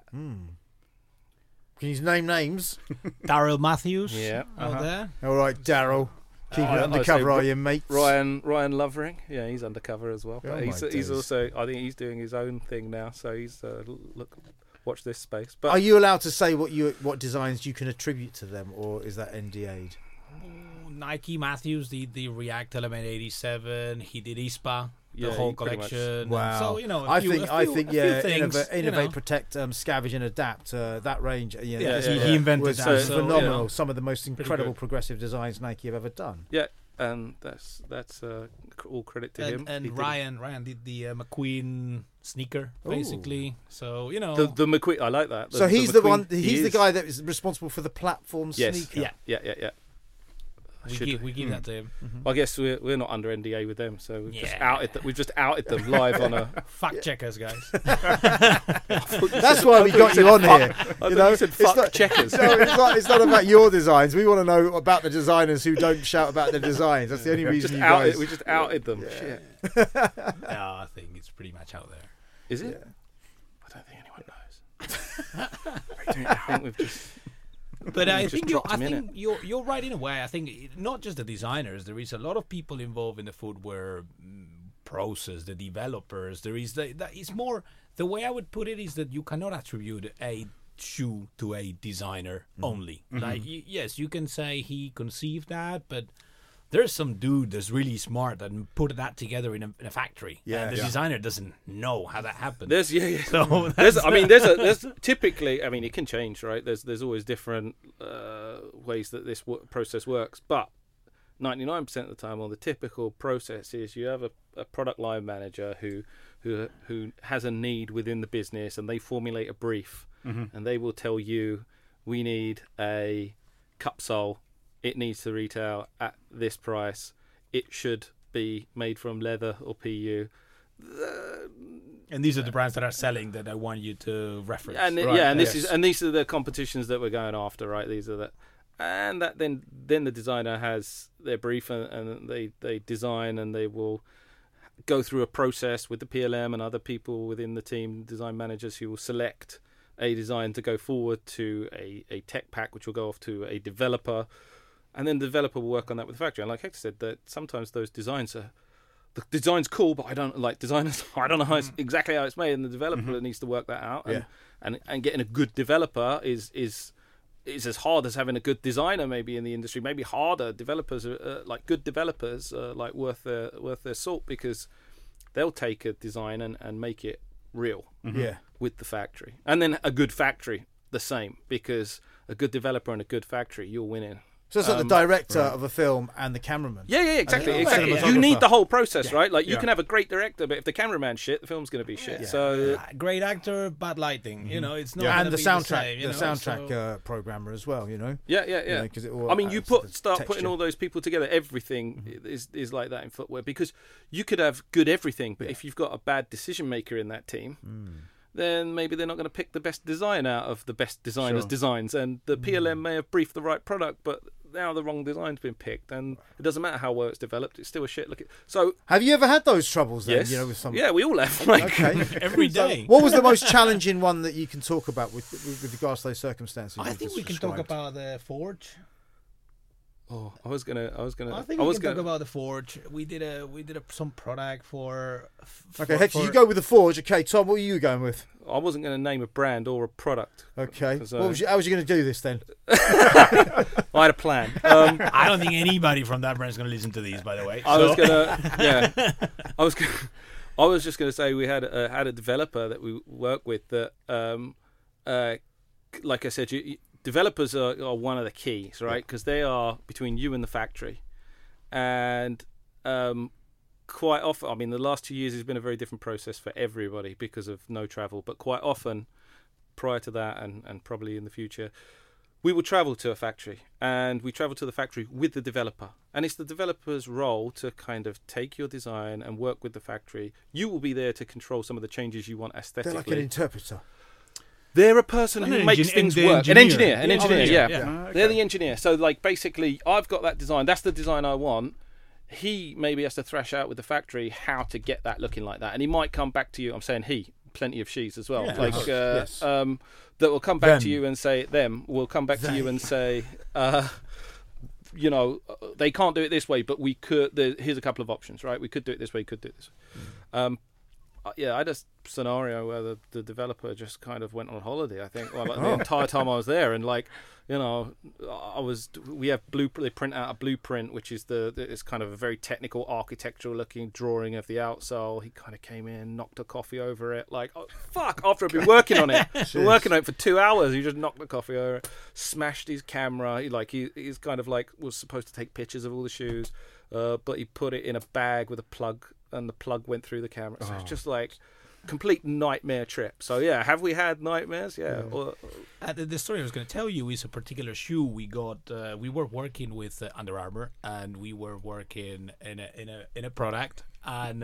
Can you name names? Daryl Matthews. Yeah. Out there. All right, Daryl. Keep it I'd undercover, say are you, mates? Ryan Lovering, yeah, he's undercover as well. Oh But he's my days. also, I think he's doing his own thing now. So he's watch this space. But Are you allowed to say what designs you can attribute to them, or is that NDA'd? Nike Matthews, the React Element 87. He did ISPA, the Yeah, whole pretty much. collection. Wow. So I think yeah, things, innovate, protect, scavenge, and adapt. That range. He He invented was that. So, phenomenal. Some of the most incredible good. progressive designs Nike have ever done. yeah, and that's all credit to him. He And did Ryan did the McQueen sneaker, basically. So the McQueen. I like that. So he's the one. McQueen, He's the guy that is responsible for the platform sneaker. Yeah. we give that to him. I guess we're not under NDA with them, so we've just Yeah. outed we've just outed them live on a. Fact checkers, guys. That's why we got you on here. I thought you said It's fuck not- checkers. No, it's not about your designs. We want to know about the designers who don't shout about their designs. That's the only reason you guys. We just outed them. Shit. I think it's pretty much out there. Is it? I don't think anyone knows. I think we've just. But I just think dropped him in you're right in a way. I think not just the designers. There is a lot of people involved in the footwear process. The developers. There is that. It's more the way I would put it is that you cannot attribute a shoe to a designer only. Like yes, you can say he conceived that, but there's some dude that's really smart and put that together in a factory. Yeah, and the designer doesn't know how that happened. There's So there's typically. I mean, it can change, right? There's always different ways that this process works, but 99% of the time, or the typical process is you have a product line manager who has a need within the business, and they formulate a brief, and they will tell you, we need a cup sole. It needs to retail at this price. It should be made from leather or PU. And these are the brands that are selling that I want you to reference. And these are the competitions that we're going after, right? These are then the designer has their brief and they design, and they will go through a process with the PLM and other people within the team, design managers, who will select a design to go forward to a tech pack, which will go off to a developer, and then the developer will work on that with the factory. And like Hector said, that sometimes those designs are, the design's cool, but I don't like designers. I don't know exactly how it's made, and the developer needs to work that out. And getting a good developer is as hard as having a good designer, maybe in the industry, maybe harder. Developers are like good developers are like worth their salt, because they'll take a design and make it real with the factory. And then a good factory the same, because a good developer and a good factory, you're winning. So it's like the director of a film and the cameraman. Yeah, exactly. You need the whole process, right? Like, you can have a great director, but if the cameraman's shit, the film's going to be shit. So great actor, bad lighting. You know, it's not. And the soundtrack, soundtrack programmer as well. You know. Yeah. Because it all. I mean, start putting all those people together. Everything is like that in footwear, because you could have good everything, but if you've got a bad decision maker in that team. Then maybe they're not going to pick the best design out of the best designers' designs, and the PLM may have briefed the right product, but now the wrong design's been picked, and it doesn't matter how well it's developed; it's still a shit. So, have you ever had those troubles? Then, yes, you know, with some. Yeah, we all have. Like, every day. What was the most challenging one that you can talk about with regards to those circumstances? I think we can talk about the Forge. Oh, I was gonna. I think we can talk about the Forge. We did some product for. Okay, Hector, you go with the Forge. Okay, Tom, what are you going with? I wasn't going to name a brand or a product. Okay, how was you going to do this then? I had a plan. I don't think anybody from that brand is going to listen to these, by the way. I was just going to say we had a developer that we work with that, like I said, developers are one of the keys, right? Because they are between you and the factory, and quite often, I mean, the last 2 years has been a very different process for everybody because of no travel. But quite often, prior to that, and probably in the future, we will travel to a factory, and we travel to the factory with the developer. And it's the developer's role to kind of take your design and work with the factory. You will be there to control some of the changes you want aesthetically. They're like an interpreter. They're a person who makes things work. An engineer. Okay. They're the engineer. So, like, basically, I've got that design. That's the design I want. He maybe has to thrash out with the factory how to get that looking like that. And he might come back to you. I'm saying he. Plenty of she's as well. That will come back to you and say, you know, they can't do it this way, but we could. Here's a couple of options, right? We could do it this way, could do it this way. I had a scenario where the developer just kind of went on holiday. I think the entire time I was there, and like, you know, we have they print out a blueprint, which is it's kind of a very technical, architectural looking drawing of the outsole. He kind of came in, knocked a coffee over it, like, oh, fuck! After I've been working on it, for 2 hours, he just knocked the coffee over it, smashed his camera. He's kind of like was supposed to take pictures of all the shoes, but he put it in a bag with a plug. And the plug went through the camera. So it's just like complete nightmare trip. So yeah, have we had nightmares? Yeah. The story I was going to tell you is a particular shoe we got. We were working with Under Armour, and we were working in a product, and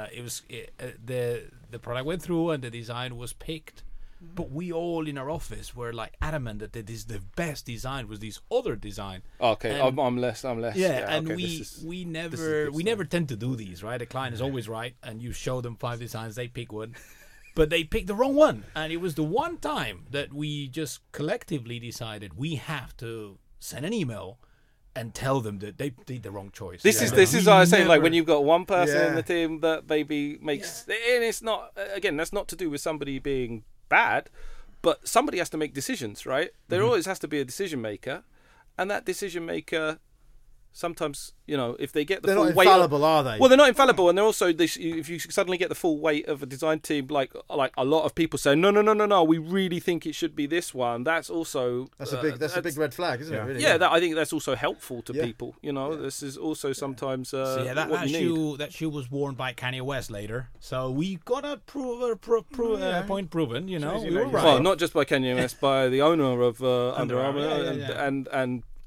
the product went through, and the design was picked. But we all in our office were like adamant that the best design was this other design. Okay, and I'm less. Yeah, and okay, we never tend to do these, right? The client is always right, and you show them 5 designs, they pick one, but they picked the wrong one, and it was the one time that we just collectively decided we have to send an email and tell them that they did the wrong choice. This is what I was saying. Like, when you've got one person in the team that maybe makes, and it's not, again, that's not to do with somebody being bad, but somebody has to make decisions, right? There always has to be a decision maker, and that decision maker sometimes, you know, if they get the full weight, they're not infallible, are they? Well, they're not infallible, and they're also if you suddenly get the full weight of a design team, like a lot of people say, no, we really think it should be this one. That's also that's a big red flag, isn't it? Really? Yeah, I think that's also helpful to people. You know, this is also sometimes that shoe was worn by Kanye West later, so we got a point proven. You know, we were right. Well, not just by Kanye West, by the owner of Under Armour and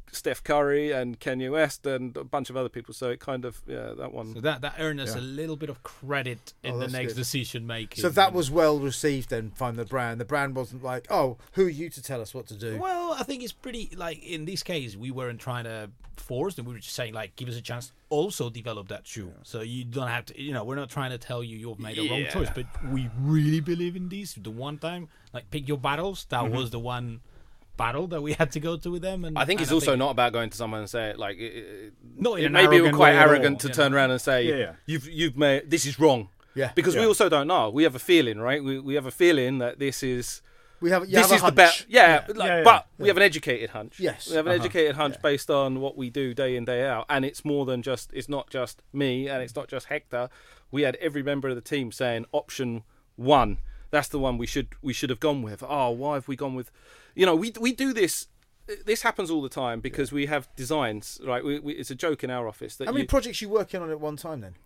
Steph Curry and Kanye West and a bunch of other people. So it kind of that one. So that earned us a little bit of credit in the that's next good. decision making. So that was well received then from the brand. The brand wasn't like, oh, who are you to tell us what to do? Well, I think it's pretty, like, in this case, we weren't trying to force them. We were just saying, like, give us a chance to also develop that shoe. So you don't have to, we're not trying to tell you you've made a wrong choice, but we really believe in this. The one time, like, pick your battles, that was the one battle that we had to go to with them. And I think it's also not about going to someone and say it like No, in it an may be arrogant quite way at all, arrogant to turn around and say you've made this is wrong. Yeah. Because we also don't know. We have a feeling, right? We have a feeling that this is We have, this is the best. But we have an educated hunch. Yes. We have an educated hunch based on what we do day in, day out. And it's more than just, it's not just me and it's not just Hector. We had every member of the team saying option 1. That's the one we should have gone with. Oh, why have we gone with, we do this. This happens all the time because we have designs, right? It's a joke in our office. That How many projects are you working on at one time then?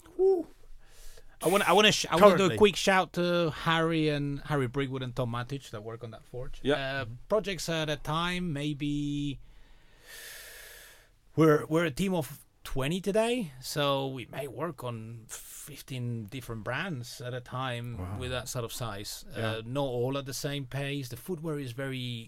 I want to do a quick shout to Harry Brigwood and Tom Matic that work on that forge. Yeah. Projects at a time, maybe we're a team of 20 today, so we may work on 15 different brands at a time with that sort of size. Not all at the same pace. The footwear is very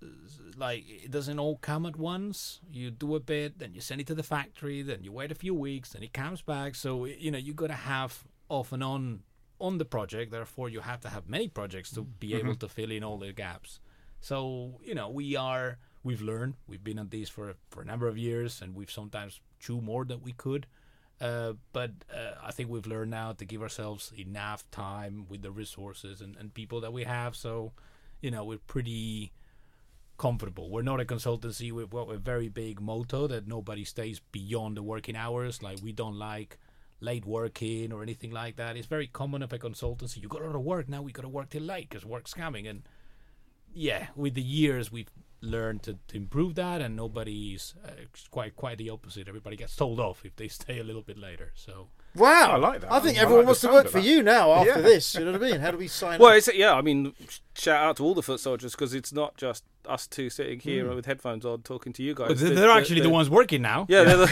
it doesn't all come at once. You do a bit, then you send it to the factory, then you wait a few weeks, then it comes back. So you got to have off and on the project. Therefore, you have to have many projects to be able to fill in all the gaps. So we've learned. We've been on these for a number of years, and we've sometimes chewed more than we could. But I think we've learned now to give ourselves enough time with the resources and people that we have. So, we're pretty comfortable. We're not a consultancy. We've got a very big motto that nobody stays beyond the working hours. Like, we don't like late working or anything like that. It's very common of a consultancy. You got a lot of work now. We got to work till late because work's coming. And with the years we've learned to improve that, and nobody's quite the opposite. Everybody gets told off if they stay a little bit later. So wow, I like that. I think I everyone like wants the to work sound for of that. you now after this. You know what I mean? How do we sign Well, up? shout out to all the foot soldiers because it's not just us two sitting here with headphones on talking to you guys. but they're actually the ones working now. Yeah, they're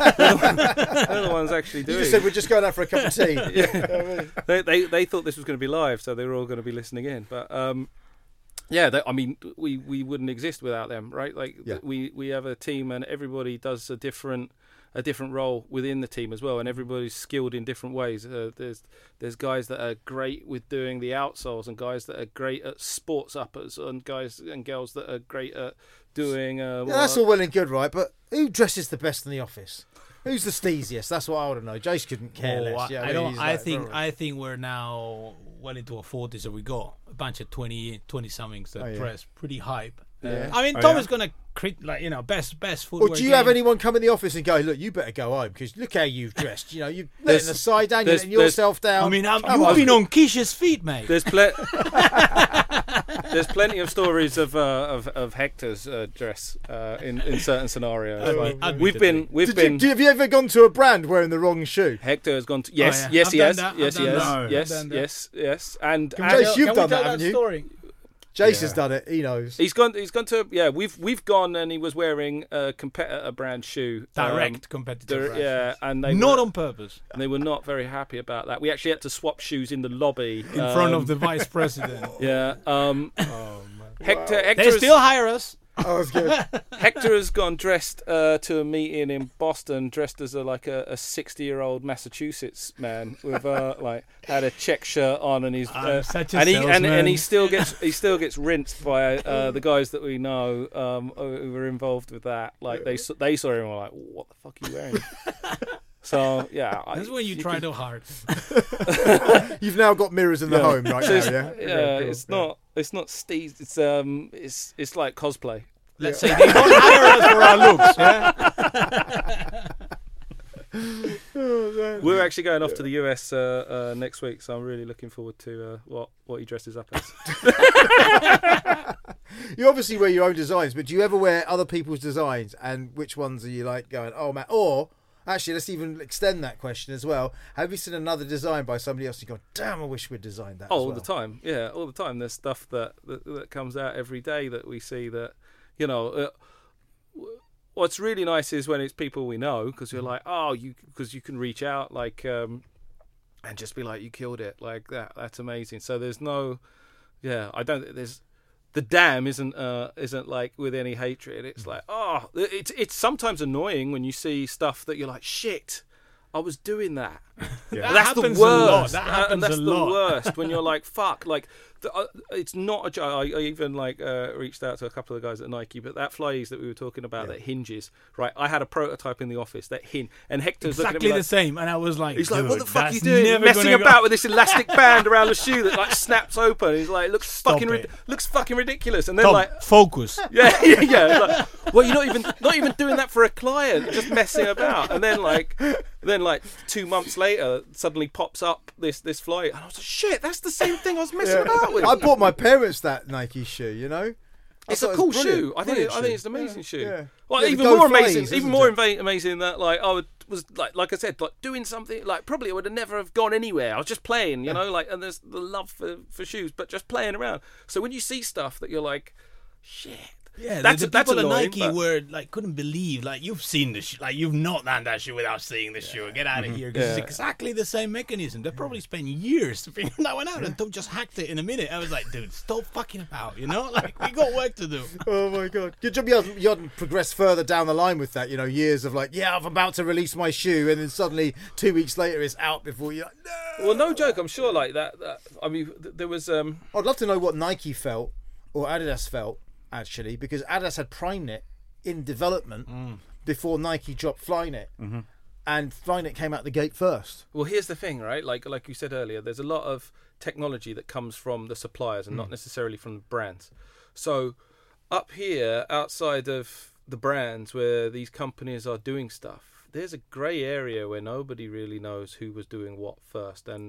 the ones actually doing. You just said we're just going out for a cup of tea. They thought this was going to be live, so they were all going to be listening in. But we wouldn't exist without them, right? Like we have a team, and everybody does a different role within the team as well, and everybody's skilled in different ways. There's guys that are great with doing the outsoles, and guys that are great at sports uppers, and guys and girls that are great at doing. That's all well and good, right? But who dresses the best in the office? Who's the steeziest? That's what I want to know. Jace couldn't care less. Yeah, I think we're now well into our 40s, so we got a bunch of 20 somethings that dress pretty hype. I mean, Tom is gonna best footwear. Or do you have anyone come in the office and go, look, you better go home because look how you've dressed. You're letting the side down, you're letting yourself down. I mean, you've been on Keisha's feet, mate. There's plenty of stories of Hector's dress in certain scenarios. Have you ever gone to a brand wearing the wrong shoe? Hector has gone to he has. And Jace, you've done that, haven't you? Story? Jace has done it. He knows. He's gone to We've gone, and he was wearing a competitor brand shoe. Direct competitor brand shoes. And they not on purpose. And they were not very happy about that. We actually had to swap shoes in the lobby in front of the vice president. Yeah. Hector they still hire us. Oh, that's good. Hector has gone dressed to a meeting in Boston, dressed as a 60-year-old Massachusetts man with had a check shirt on, and he's and he still gets rinsed by the guys that we know who were involved with that. Like they saw him and were like, "What the fuck are you wearing?" So that's when you try too hard. You've now got mirrors in the home right now. It's not Steve. It's like cosplay. Let's say they don't hire us for our looks. Yeah. We're actually going off to the US next week, so I'm really looking forward to what he dresses up as. You obviously wear your own designs, but do you ever wear other people's designs? And which ones are you like going, oh man? Or actually, let's even extend that question as well. Have you seen another design by somebody else and you go, damn, I wish we'd designed that? All the time. Yeah, all the time. There's stuff that comes out every day that we see that, what's really nice is when it's people we know, because you're like, because you can reach out like and just be like, you killed it, like that's amazing. So there's no, the damn isn't like with any hatred. It's like, it's sometimes annoying when you see stuff that you're like, shit, I was doing that. Yeah. That's the happens worst. a lot. That happens that's a the lot. worst when you're like, fuck, like it's not a joke. I even like reached out to a couple of guys at Nike, but that fly's that we were talking about that hinges, right? I had a prototype in the office that and Hector's exactly looking at me like, the same, and I was like, he's like, what the fuck are you that's doing? never Messing gonna about go. with this elastic band around the shoe that like snaps open. He's like, looks Stop fucking it. looks fucking ridiculous. And then Tom, like, focus. yeah. Like, well, you're not even doing that for a client, just messing about. And then like 2 months later, suddenly pops up this fly, and I was like, shit, that's the same thing I was messing about with. I bought my parents that Nike shoe, you know. It's a cool shoe. I think it's an amazing shoe. Yeah. Well, Yeah, the even Go more Flies, amazing. isn't Even more it? amazing that like was like I said, like doing something like probably I would have never have gone anywhere. I was just playing, you know, like, and there's the love for shoes, but just playing around. So when you see stuff that you're like, shit. Yeah, that's the people at annoying, Nike but- were like, couldn't believe, like, you've seen the shoe, like, you've not done that shoe without seeing the shoe. Get out of here, because it's exactly the same mechanism. They probably spent years to figure that one out, and Tom just hacked it in a minute. I was like, dude, stop fucking about, you know? Like, we got work to do. Oh my god! Good job you hadn't progressed further down the line with that. You know, years of like, I'm about to release my shoe, and then suddenly 2 weeks later it's out before you're like, no. Well, no joke. I'm sure like that I mean, there was I'd love to know what Nike felt or Adidas felt actually, because Adidas had PrimeKnit in development before Nike dropped Flyknit, and Flyknit came out the gate first. Well, here's the thing, right? Like you said earlier, there's a lot of technology that comes from the suppliers and not necessarily from the brands. So up here, outside of the brands where these companies are doing stuff, there's a grey area where nobody really knows who was doing what first, and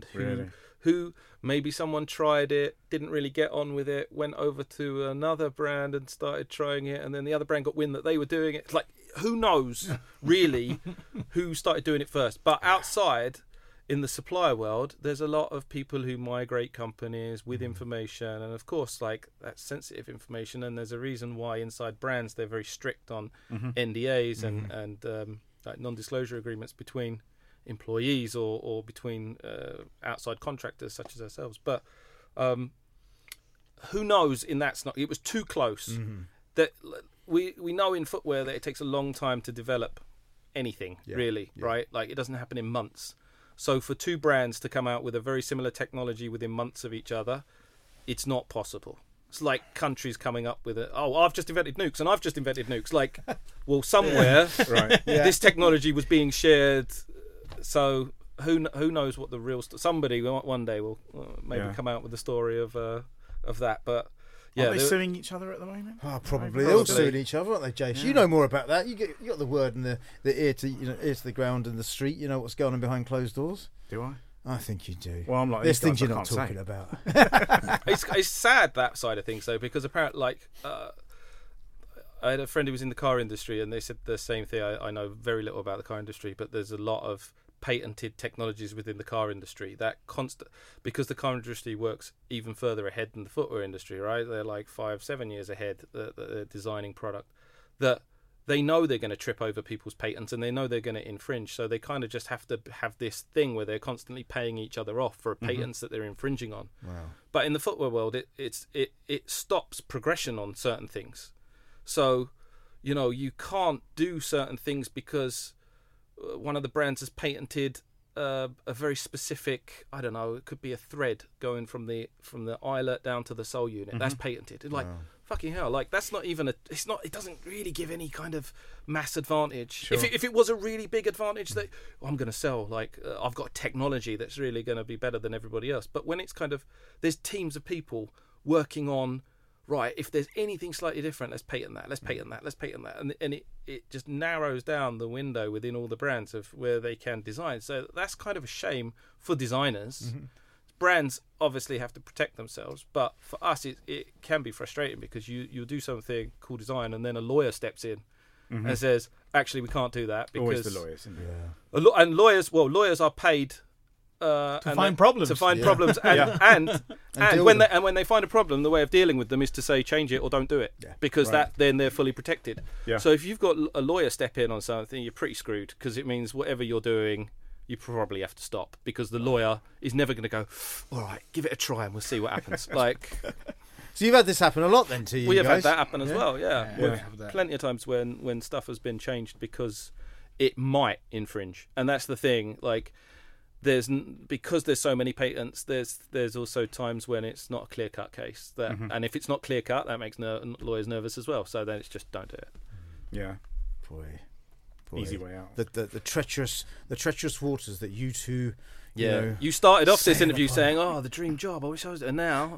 who maybe someone tried it, didn't really get on with it, went over to another brand and started trying it, and then the other brand got wind that they were doing it. Like, who knows really who started doing it first? But outside in the supplier world, there's a lot of people who migrate companies with information, and of course, like, that's sensitive information, and there's a reason why inside brands they're very strict on NDAs and like non-disclosure agreements between employees or between outside contractors such as ourselves. But who knows in that scenario? It was too close. That we know in footwear that it takes a long time to develop anything, right? Like, it doesn't happen in months. So for two brands to come out with a very similar technology within months of each other, it's not possible. It's like countries coming up with I've just invented nukes and I've just invented nukes. Like, well, somewhere this technology was being shared. So who knows what the real somebody one day will maybe come out with the story of that. But yeah, are they suing each other at the moment? Oh, probably they're all suing each other, aren't they, Jace? Yeah. You know more about that. You got the word and the ear to the ground and the street. You know what's going on behind closed doors. Do I? I think you do. Well, I'm like, there's these guys, things you're I not can't talking say. about. It's sad, that side of things, though, because apparently, like, I had a friend who was in the car industry, and they said the same thing. I know very little about the car industry, but there's a lot of patented technologies within the car industry that because the car industry works even further ahead than the footwear industry, right? They're like 5-7 years ahead. They're designing product that they know they're going to trip over people's patents, and they know they're going to infringe. So they kind of just have to have this thing where they're constantly paying each other off for patents that they're infringing on. Wow. But in the footwear world, it stops progression on certain things. So, you know, you can't do certain things because one of the brands has patented a very specific, I don't know, it could be a thread going from the eyelet down to the sole unit. That's patented. It's like, fucking hell, like, that's not even it doesn't really give any kind of mass advantage. Sure. If it was a really big advantage that I'm going to sell, like, I've got technology that's really going to be better than everybody else. But when it's kind of, there's teams of people working on, right, if there's anything slightly different, let's patent that, let's patent that, let's patent that. And it just narrows down the window within all the brands of where they can design. So that's kind of a shame for designers. Brands obviously have to protect themselves, but for us it can be frustrating because you'll do something, cool design, and then a lawyer steps in and says, actually, we can't do that because Always the lawyers, isn't it? and lawyers are paid find problems. To find Yeah. problems, and deal when with when they find a problem, the way of dealing with them is to say change it or don't do it, because then they're fully protected. Yeah. So if you've got a lawyer step in on something, you're pretty screwed, because it means whatever you're doing, you probably have to stop, because the lawyer is never going to go, all right, give it a try and we'll see what happens. Like, So you've had this happen a lot then to you we have guys? had that happen as well. Yeah, we We've have that. plenty of times when stuff has been changed because it might infringe, and that's the thing. Like, because there's so many patents, there's also times when it's not a clear cut case. And if it's not clear cut, that makes lawyers nervous as well. So then it's just don't do it. Yeah. Boy. Easy way out. The treacherous waters that you two. You started off this sail interview upon. saying, "Oh, the dream job. I wish I was." And now,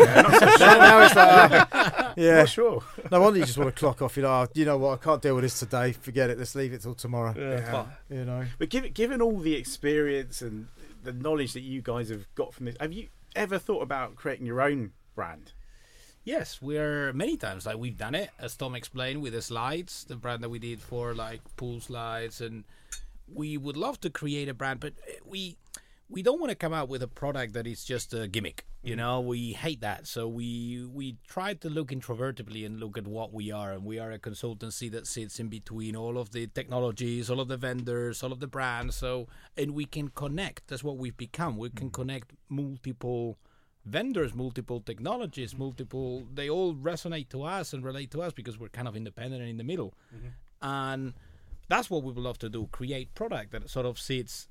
now it's like, yeah. Not sure. No wonder you just want to clock off. You know what? I can't deal with this today. Forget it. Let's leave it till tomorrow. Yeah. You know. But given all the experience and the knowledge that you guys have got from this, have you ever thought about creating your own brand? Yes, we're many times like we've done it, as Tom explained, with the slides, the brand that we did for like pool slides, and we would love to create a brand, but we don't want to come out with a product that is just a gimmick. You know, we hate that. So we tried to look introvertibly and look at what we are, and we are a consultancy that sits in between all of the technologies, all of the vendors, all of the brands. And we can connect. That's what we've become. We can connect multiple vendors, multiple technologies, they all resonate to us and relate to us because we're kind of independent and in the middle. And that's what we would love to do, create product that sort of sits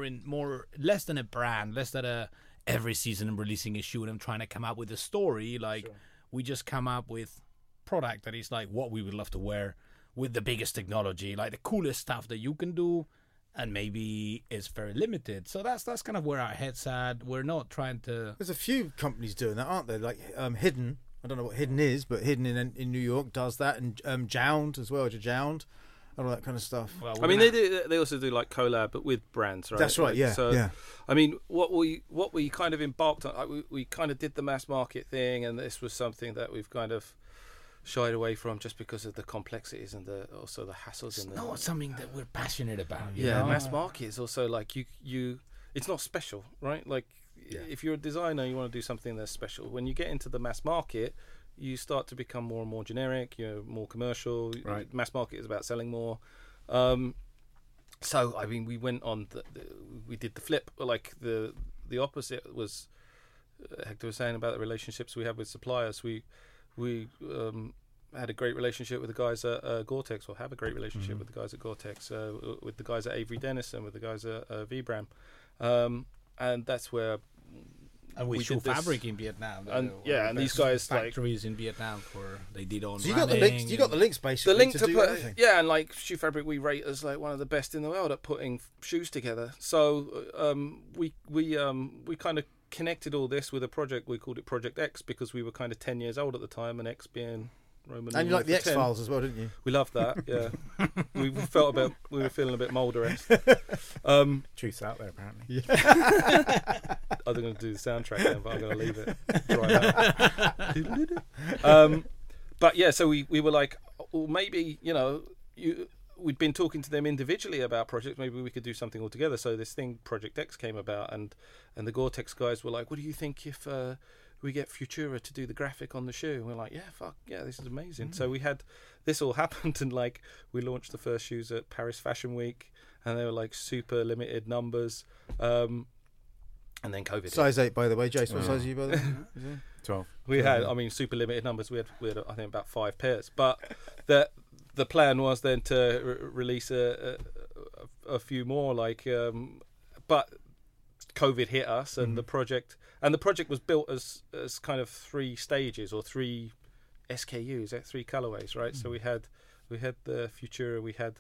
less than a brand, less than every season I'm releasing a shoe and I'm trying to come up with a story. We just come up with product that is like what we would love to wear with the biggest technology, like the coolest stuff that you can do, and maybe it's very limited. So that's kind of where our head's at. We're not trying to... There's a few companies doing that, aren't there? Like Hidden. I don't know what Hidden is, but Hidden in New York does that, and Jound as well, Jound, and all that kind of stuff. Well, I mean, they also do like collab, but with brands, right? That's right. Like, Yeah. So, yeah. I mean, what we kind of embarked on, we kind of did the mass market thing, and this was something that we've kind of shied away from just because of the complexities and also the hassles. It's not something that we're passionate about. You Yeah, know? mass market is also like you. It's not special, right? Like if you're a designer, you want to do something that's special. When you get into the mass market, you start to become more and more generic. You're more commercial. Right. Mass market is about selling more. So I mean, we went on. We did the flip. Like the opposite was Hector was saying about the relationships we have with suppliers. We had a great relationship with the guys at Gore-Tex, or have a great relationship with the guys at Gore-Tex, with the guys at Avery Dennison, with the guys at Vibram, and that's where. And we we show did this. fabric in Vietnam. And One of and the these best guys factories in Vietnam they did on. So you got the links. You got the links basically. The link to to do put, everything. yeah, and like Shoe Fabric, we rate as like one of the best in the world at putting shoes together. So we kind of connected all this with a project. We called it Project X because we were kind of 10 years old at the time, and X being Roman. And you like the numeral for 10. X-Files as well, didn't you? We loved that. Yeah, we were feeling a bit Mulder-esque. Truth's out there, apparently. I was going to do the soundtrack then, but I'm going to leave it. Dry out. But yeah, so we were like, well, maybe we'd been talking to them individually about projects. Maybe we could do something all together. So this thing, Project X, came about, and the Gore-Tex guys were like, "What do you think if we get Futura to do the graphic on the shoe?" And we're like, "Yeah, fuck yeah, this is amazing." So we had this all happened, and like we launched the first shoes at Paris Fashion Week, and they were like super limited numbers. And then COVID hit. Size 8, by the way, Jason. What size are you, by the way? 12. We had, I mean, super limited numbers. We had I think about 5 pairs. But the plan was then to release a few more. But COVID hit us, and the project was built as kind of 3 stages or 3 SKUs, 3 colorways, right? So we had the Futura, we had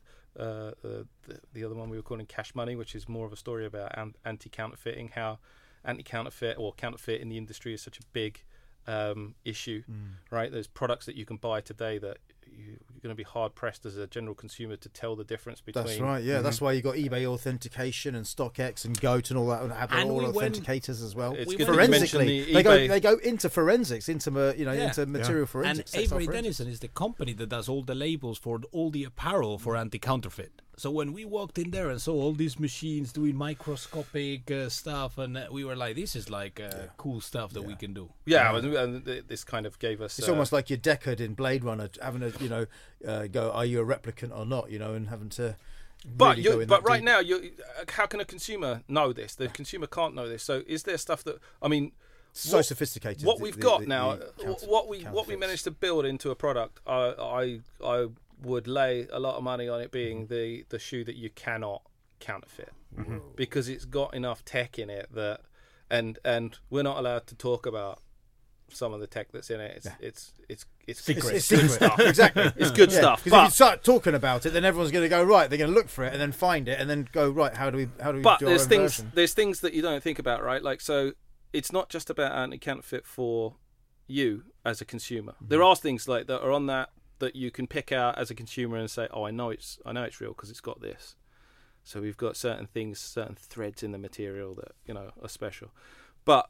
the other one we were calling Cash Money, which is more of a story about anti-counterfeiting, how anti-counterfeit or counterfeit in the industry is such a big issue, right? There's products that you can buy today that you're going to be hard pressed as a general consumer to tell the difference between. That's right. Yeah, that's why you got eBay authentication and StockX and Goat and all that, and have And all we went- authenticators as well. It's We good went- that you mentioned Forensically, the eBay. they go into forensics, into material And forensics. textile Avery forensics. Dennison is the company that does all the labels for all the apparel for anti-counterfeit. So when we walked in there and saw all these machines doing microscopic stuff, and we were like, "This is like cool stuff that we can do." Yeah, and this kind of gave us. It's almost like you're Deckard in Blade Runner, having to, go, are you a replicant or not? And having to. But really right now, how can a consumer know this? The consumer can't know this. So is there stuff that sophisticated? What we've got now, what we managed to build into a product, I would lay a lot of money on it being the shoe that you cannot counterfeit, because it's got enough tech in it that, and we're not allowed to talk about some of the tech that's in it. It's secret. It's good stuff. Exactly. It's good stuff. Because if you start talking about it, then everyone's going to go, right, they're going to look for it and then find it and then go, right, how do we But do our own version? There's things that you don't think about, right? Like, so it's not just about anti-counterfeit for you as a consumer. There are things like that are on that you can pick out as a consumer and say, oh, I know it's real because it's got this. So we've got certain things, certain threads in the material that are special. But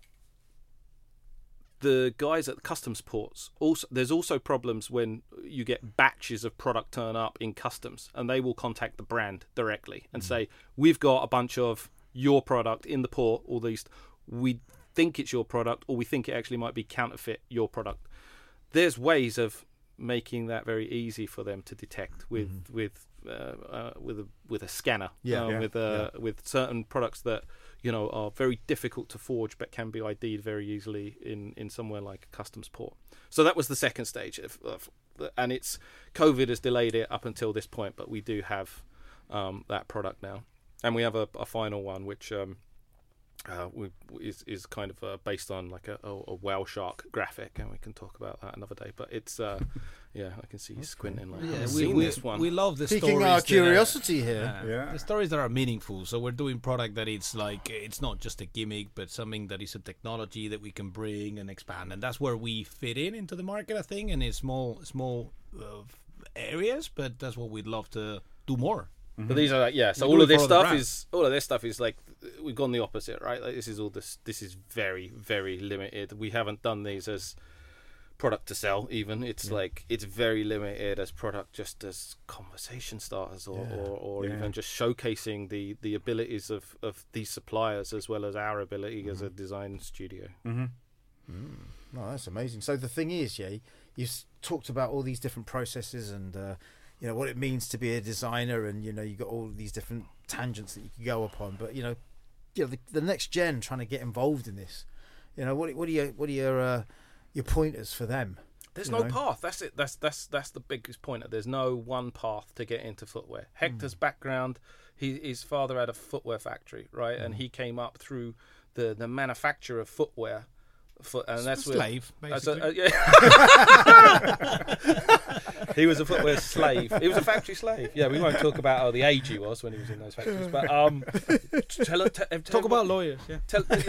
the guys at the customs ports, there's also problems when you get batches of product turn up in customs, and they will contact the brand directly and say, we've got a bunch of your product in the port, or at least we think it's your product, or we think it actually might be counterfeit your product. There's ways of making that very easy for them to detect with a scanner, with certain products that are very difficult to forge but can be ID'd very easily in somewhere like a customs port. So that was the second stage and it's COVID has delayed it up until this point, but we do have that product now, and we have a final one which is kind of based on like a whale shark graphic, and we can talk about that another day. But it's I can see you squinting. Like, this one. We love the Piquing stories. our curiosity here. The stories that are meaningful. So we're doing product that it's like it's not just a gimmick, but something that is a technology that we can bring and expand, and that's where we fit into the market, I think, and it's small areas, but that's what we'd love to do more. But these are so all of this stuff is like we've gone the opposite, right? Like this is very, very limited. We haven't done these as product to sell even. It's like it's very limited as product just as conversation starters or even just showcasing the abilities of these suppliers as well as our ability as a design studio. No, that's amazing. So the thing is, you've talked about all these different processes and what it means to be a designer, and you've got all these different tangents that you can go upon. But the next gen trying to get involved in this, what are your pointers for them? There's no path. That's it. That's the biggest pointer. There's no one path to get into footwear. Hector's background, his father had a footwear factory, right, and he came up through the manufacture of footwear. And that's slave, basically. He was a footwear slave. He was a factory slave. Yeah, we won't talk about the age he was when he was in those factories. But talk about lawyers. Yeah.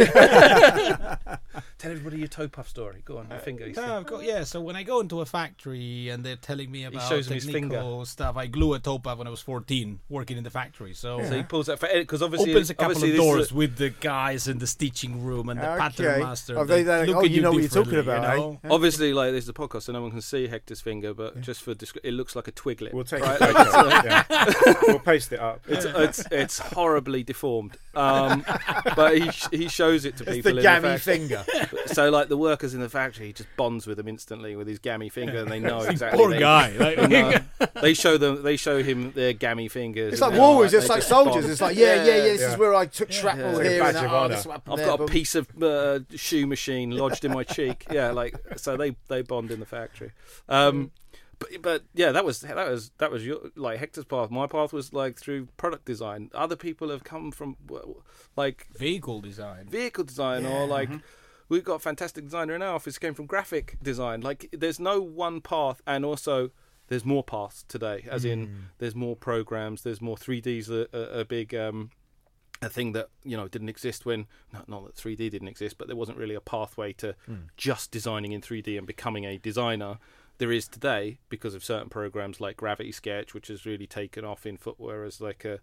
Tell everybody your toe puff story. Go on, your finger. So when I go into a factory and they're telling me about shows his finger stuff, I glue a toe puff when I was 14, working in the factory. So he pulls that because obviously opens a couple of doors with the guys in the stitching room and the pattern master. You know what you're talking about, Obviously, like this is a podcast, so no one can see Hector's finger, but just for it looks like a twiglet. We'll take right? it. We'll paste it up. It's horribly deformed, but he shows it to people. It's the gammy finger. So, like the workers in the factory, he just bonds with them instantly with his gammy finger, and they know exactly. Poor guy. They show him their gammy fingers. It's like warriors, it's like soldiers. It's like this is where I took shrapnel here. Badge of honor. I've got a piece of shoe machine lodged in my cheek. So they bond in the factory. But that was your like Hector's path. My path was like through product design. Other people have come from like vehicle design or like we've got a fantastic designer in our office came from graphic design. Like there's no one path, and also there's more paths today, as in there's more programs, there's more 3D's a big a thing that didn't exist when not that 3D didn't exist, but there wasn't really a pathway to just designing in 3D and becoming a designer. There is today because of certain programs like Gravity Sketch, which has really taken off in footwear as like a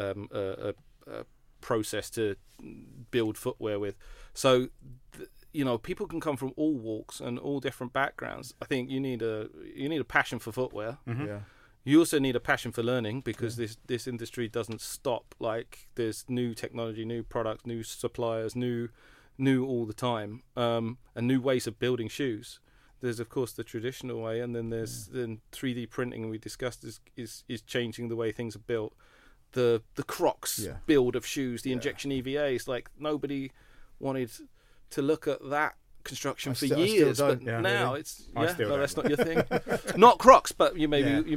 process to build footwear with. So people can come from all walks and all different backgrounds. I think you need a passion for footwear. You also need a passion for learning, because this industry doesn't stop. Like, there's new technology, new products, new suppliers, new all the time, and new ways of building shoes. There's of course the traditional way, and then there's then 3D printing. We discussed is changing the way things are built. The Crocs build of shoes, the injection EVAs. Like, nobody wanted to look at that construction for years, but now it's that's not your thing. Not Crocs, but you're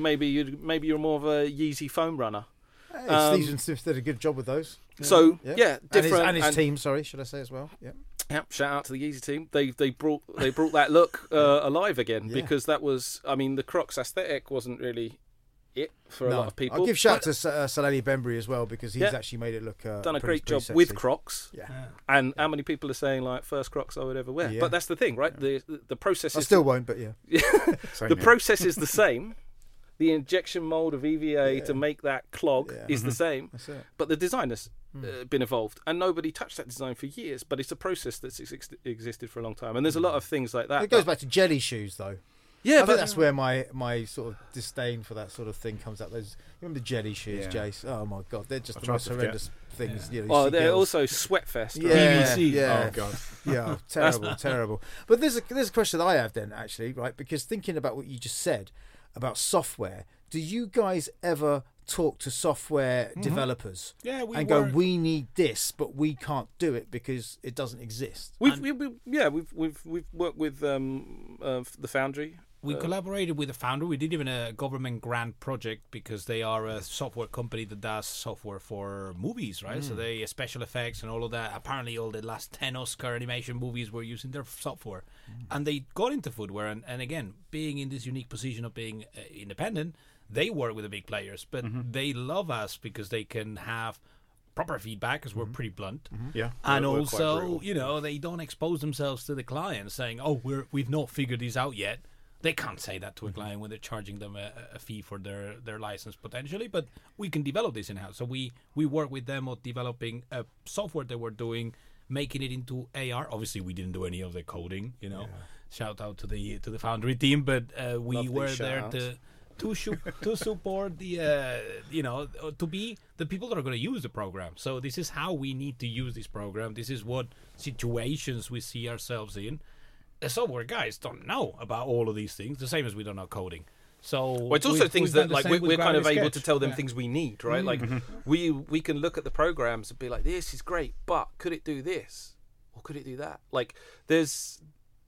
more of a Yeezy foam runner. Hey, Stephen Smith did a good job with those. So different, and his team. Sorry, should I say as well? Yeah. Yep, shout out to the Yeezy team. They brought that look alive again, because that was, I mean, the Crocs aesthetic wasn't really it for a lot of people. I'll give shout to Salani Bembry as well, because he's actually made it look done a great job sexy. with Crocs. Yeah. And how many people are saying, like, first Crocs I would ever wear? But that's the thing, right? The process I still won't, but the process is the same. The injection mold of EVA to make that clog is the same, That's it. but the design has been evolved, and nobody touched that design for years. But it's a process that's existed for a long time, and there's a lot of things like that. It goes back to jelly shoes, though. Yeah, I think that's where my sort of disdain for that sort of thing comes out. Those, you remember the jelly shoes, Jace? Oh my god, they're just the most horrendous things. Yeah. You know, they're girls. Also Sweatfest. Yeah, BBC. yeah. Oh god. Yeah, terrible. But there's a question I have then, actually, right? Because thinking about what you just said about software, do you guys ever talk to software developers and we need this, but we can't do it because it doesn't exist? We've worked with the Foundry. We collaborated with the Foundry. We did even a government grant project, because they are a software company that does software for movies, right? So they special effects and all of that. Apparently, all the last 10 Oscar animation movies were using their software, and they got into footwear. And again, being in this unique position of being independent, they work with the big players, but they love us because they can have proper feedback, because we're pretty blunt. Yeah, and we're also, they don't expose themselves to the client saying, "Oh, we've not figured this out yet." They can't say that to a client when they're charging them a fee for their license potentially, but we can develop this in-house. So we work with them on developing a software that we're doing, making it into AR. Obviously, we didn't do any of the coding, Shout out to the Foundry team, but we were there to support the to be the people that are going to use the program. So this is how we need to use this program. This is what situations we see ourselves in. The software guys don't know about all of these things, the same as we don't know coding. So it's also things that, like, we're kind of able to tell them things we need, right? Like, we can look at the programs and be like, this is great, but could it do this, or could it do that? Like, there's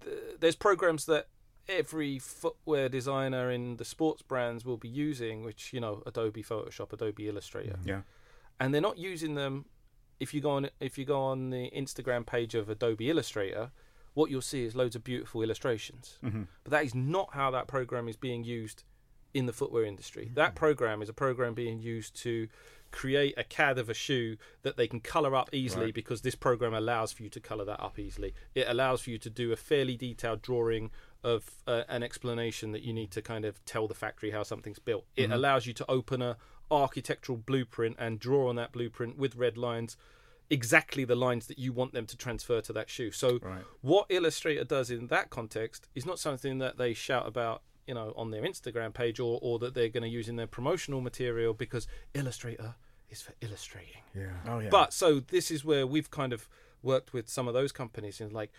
programs that every footwear designer in the sports brands will be using, which, Adobe Photoshop, Adobe Illustrator, and they're not using them. If you go on the Instagram page of Adobe Illustrator, what you'll see is loads of beautiful illustrations. But that is not how that program is being used in the footwear industry. That program is a program being used to create a CAD of a shoe that they can color up easily, because this program allows for you to color that up easily. It allows for you to do a fairly detailed drawing of an explanation that you need to kind of tell the factory how something's built. It allows you to open a architectural blueprint and draw on that blueprint with red lines exactly the lines that you want them to transfer to that shoe. So what Illustrator does in that context is not something that they shout about, on their Instagram page, or that they're going to use in their promotional material, because Illustrator is for illustrating. But so this is where we've kind of worked with some of those companies, and like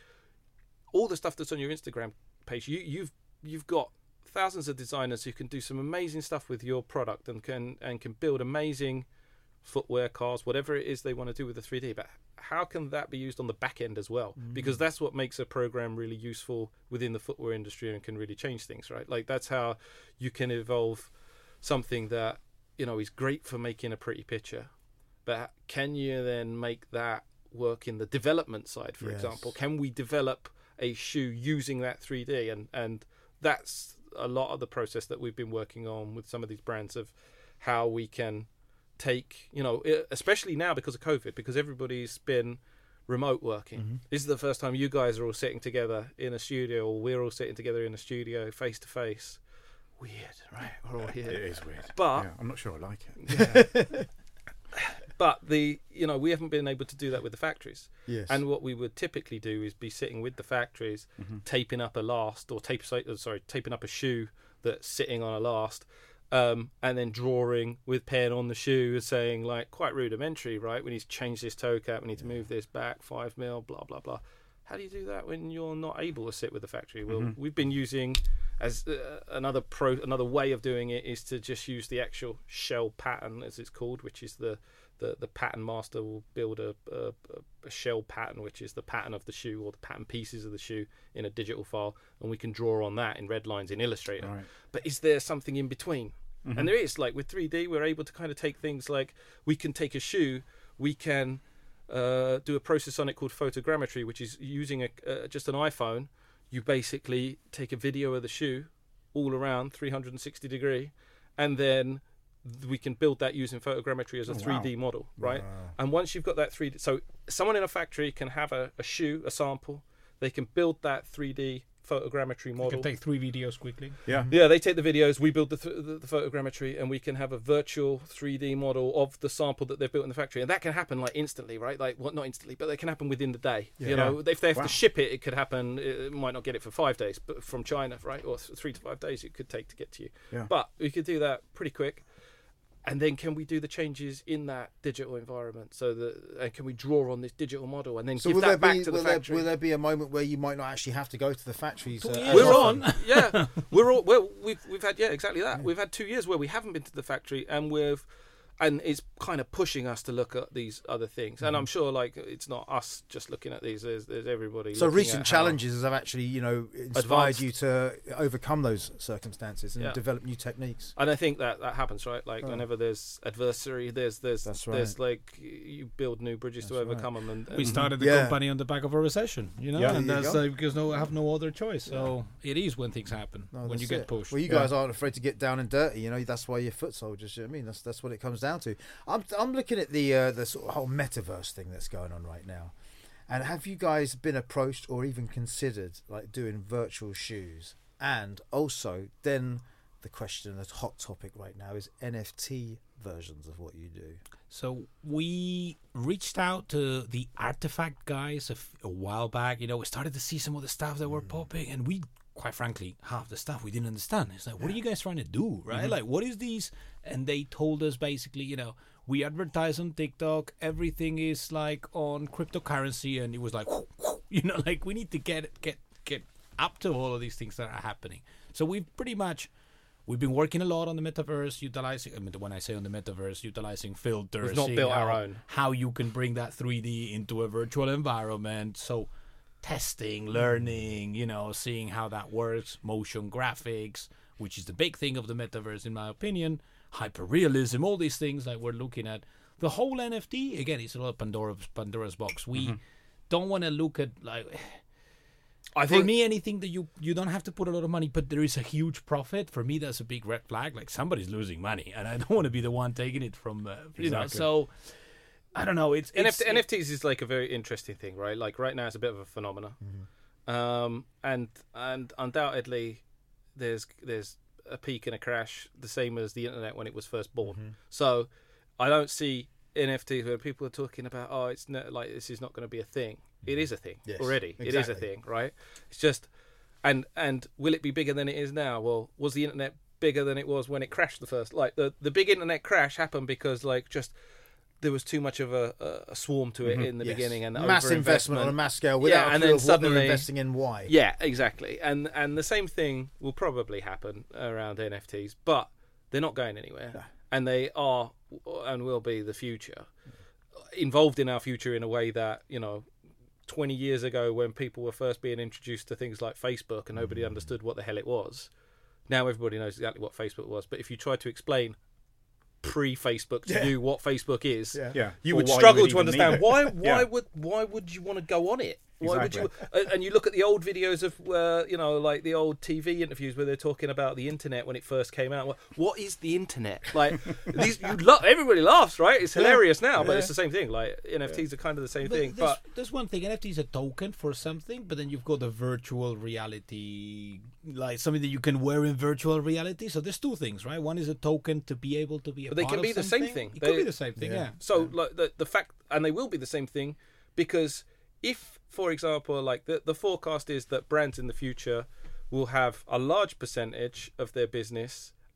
all the stuff that's on your Instagram page, you've got thousands of designers who can do some amazing stuff with your product and can build amazing footwear, cars, whatever it is they want to do with the 3D, but how can that be used on the back end as well? Because that's what makes a program really useful within the footwear industry and can really change things, right? Like, that's how you can evolve something that is great for making a pretty picture, but can you then make that work in the development side, for example? Can we develop a shoe using that 3D? And that's a lot of the process that we've been working on with some of these brands, of how we can take, especially now because of COVID, because everybody's been remote working. This is the first time you guys are all sitting together in a studio, or we're all sitting together in a studio face to face. Weird, right? We're all here. It is weird, but I'm not sure I like it. But we haven't been able to do that with the factories. Yes. And what we would typically do is be sitting with the factories, taping up a last, or taping up a shoe that's sitting on a last, and then drawing with pen on the shoe, saying like quite rudimentary, right? We need to change this toe cap, we need to move this back 5 mil, blah blah blah. How do you do that when you're not able to sit with the factory? Well, we've been using as another way of doing it is to just use the actual shell pattern, as it's called, which is the pattern master will build a shell pattern, which is the pattern of the shoe or the pattern pieces of the shoe in a digital file, and we can draw on that in red lines in Illustrator. Right. But is there something in between? And there is. Like with 3D, we're able to kind of take things like we can take a shoe, we can do a process on it called photogrammetry, which is using just an iPhone. You basically take a video of the shoe all around 360 degree, and then we can build that using photogrammetry as a 3D model, right? Wow. And once you've got that 3D, so someone in a factory can have a shoe, a sample, they can build that 3D photogrammetry model. You can take 3 videos quickly. Yeah, they take the videos, we build the photogrammetry, and we can have a virtual 3D model of the sample that they've built in the factory, and that can happen like instantly, right? Like, well, not instantly, but they can happen within the day. You know, if they have to ship it, it could happen. It might not get it for 5 days, but from China, right, or 3 to 5 days it could take to get to you. Yeah. But we could do that pretty quick. And then can we do the changes in that digital environment? So that can we draw on this digital model and then give that back to the factory? Will there be a moment where you might not actually have to go to the factories? We're on, yeah. We've had exactly that. Yeah. We've had 2 years where we haven't been to the factory, and it's kind of pushing us to look at these other things. And I'm sure, like, it's not us just looking at these. There's everybody. So recent challenges have actually, inspired you to overcome those circumstances and develop new techniques. And I think that happens, right? Like whenever there's adversary, there's like you build new bridges to overcome them. And we started the company on the back of a recession, and that's because I have no other choice. So it is when things happen, when you get pushed. Well, you guys aren't afraid to get down and dirty. That's why you're foot soldiers. You know what I mean? That's what it comes down to. I'm looking at the sort of whole metaverse thing that's going on right now, and have you guys been approached or even considered like doing virtual shoes? And also, then the question, the hot topic right now, is NFT versions of what you do. So we reached out to the Artifact guys a while back. We started to see some of the stuff that were popping, and we, quite frankly, half the stuff we didn't understand. It's like, what are you guys trying to do, right? Like, what is these? And they told us basically, we advertise on TikTok. Everything is like on cryptocurrency, and it was like, like we need to get up to all of these things that are happening. So we've been working a lot on the metaverse, utilizing. When I say on the metaverse, utilizing filters. We've not built our own. How you can bring that 3D into a virtual environment. So testing, learning, seeing how that works, motion graphics, which is the big thing of the metaverse, in my opinion, hyperrealism, all these things that we're looking at. The whole NFT, again, it's a lot of Pandora's box. We don't want to look at, like, for me, anything that you don't have to put a lot of money, but there is a huge profit. For me, that's a big red flag. Like, somebody's losing money, and I don't want to be the one taking it from, so I don't know. NFTs is like a very interesting thing, right? Like right now, it's a bit of a phenomenon, and undoubtedly, there's a peak and a crash, the same as the internet when it was first born. So I don't see NFTs where people are talking about, this is not going to be a thing. It is a thing already. Exactly. It is a thing, right? It's just, and will it be bigger than it is now? Well, was the internet bigger than it was when it crashed the first? Like the big internet crash happened because there was too much of a swarm to it in the beginning, and mass investment on a mass scale without and then suddenly they're investing in why. Yeah, exactly. And the same thing will probably happen around NFTs, but they're not going anywhere, and they are and will be the future, involved in our future in a way that 20 years ago, when people were first being introduced to things like Facebook and nobody understood what the hell it was, now everybody knows exactly what Facebook was. But if you try to explain pre-Facebook to you what Facebook is, you would struggle to understand why would you want to go on it? Why would you? And you look at the old videos of like the old TV interviews where they're talking about the internet when it first came out. What is the internet? Like everybody laughs, right? It's hilarious now, but it's the same thing. Like NFTs are kind of the same thing. But there's one thing: NFT is a token for something, but then you've got the virtual reality, like something that you can wear in virtual reality. So there's two things, right? One is a token to be able to be a but they part can be of the something. same thing. It could be the same thing, yeah. So like the fact, and they will be the same thing, because if, for example, like the forecast is that brands in the future will have a large percentage of their business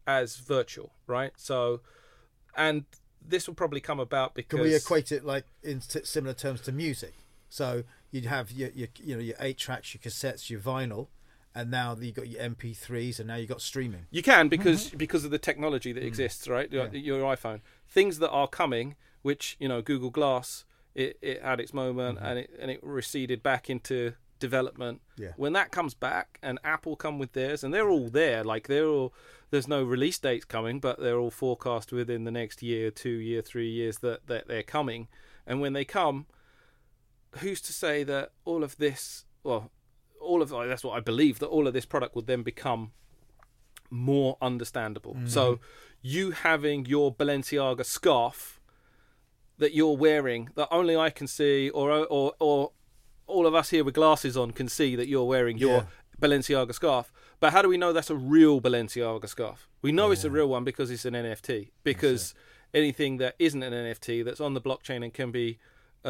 as virtual, right? So, and this will probably come about because... Can we equate it like in similar terms to music? So you'd have your 8 tracks, your cassettes, your vinyl, and now you've got your MP3s, and now you've got streaming. You can because of the technology that exists, right? Your iPhone, things that are coming, which Google Glass, it had its moment and it receded back into development. Yeah. When that comes back, and Apple come with theirs, and they're all there, like there's no release dates coming, but they're all forecast within the next year, 2 year, 3 years that they're coming. And when they come, who's to say that all of this, that's what I believe, that all of this product will then become more understandable. So you having your Balenciaga scarf that you're wearing, that only I can see, or all of us here with glasses on can see that you're wearing your Balenciaga scarf. But how do we know that's a real Balenciaga scarf? We know it's a real one because it's an NFT. Because anything that isn't an NFT that's on the blockchain and can be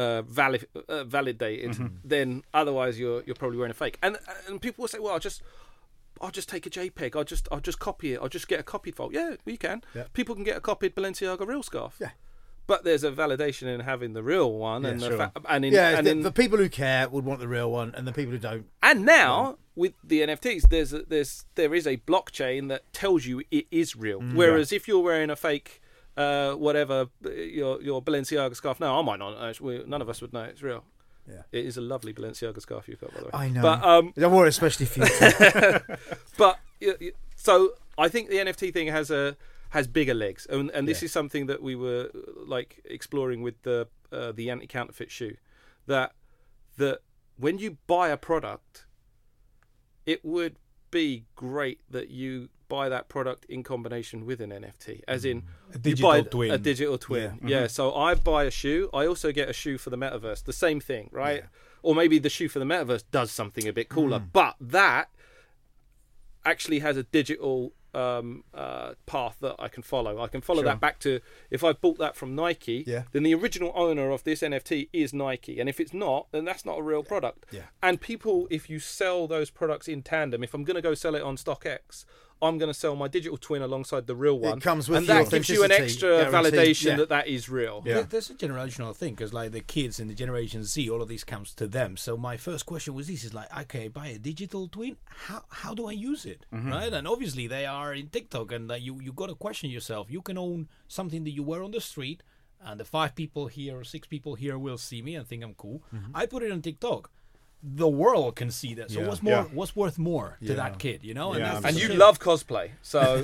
validated, then otherwise you're probably wearing a fake. And people will say, well, I'll just take a JPEG. I'll just copy it. I'll just get a copied file. Yeah, you can. Yeah. People can get a copied Balenciaga real scarf. Yeah. But there's a validation in having the real one, and the people who care would want the real one, and the people who don't. And now with the NFTs, there is a blockchain that tells you it is real. Whereas if you're wearing a fake, whatever your Balenciaga scarf, no, I might not. Actually, none of us would know it's real. Yeah, it is a lovely Balenciaga scarf you've got, by the way. I know, but I wore it especially for you. But so I think the NFT thing has bigger legs, and this is something that we were like exploring with the anti-counterfeit shoe, that when you buy a product, it would be great that you buy that product in combination with an NFT, as in a digital twin. A digital twin. Yeah. So I buy a shoe, I also get a shoe for the metaverse, the same thing, right? Yeah. Or maybe the shoe for the metaverse does something a bit cooler, but that actually has a digital path that I can follow. I can follow that back to, if I bought that from Nike, then the original owner of this NFT is Nike, and if it's not, then that's not a real product. And people, if you sell those products in tandem, if I'm going to go sell it on StockX, I'm going to sell my digital twin alongside the real one. It comes with, and that gives you an extra validation that is real. There's a generational thing, because like the kids in the Generation Z, all of this comes to them. So my first question was this: is like, okay, buy a digital twin. How do I use it? Right? And obviously they are in TikTok, and you got to question yourself. You can own something that you wear on the street, and the 5 people here or 6 people here will see me and think I'm cool. I put it on TikTok. The world can see that. So what's worth more to that kid, And you love cosplay, so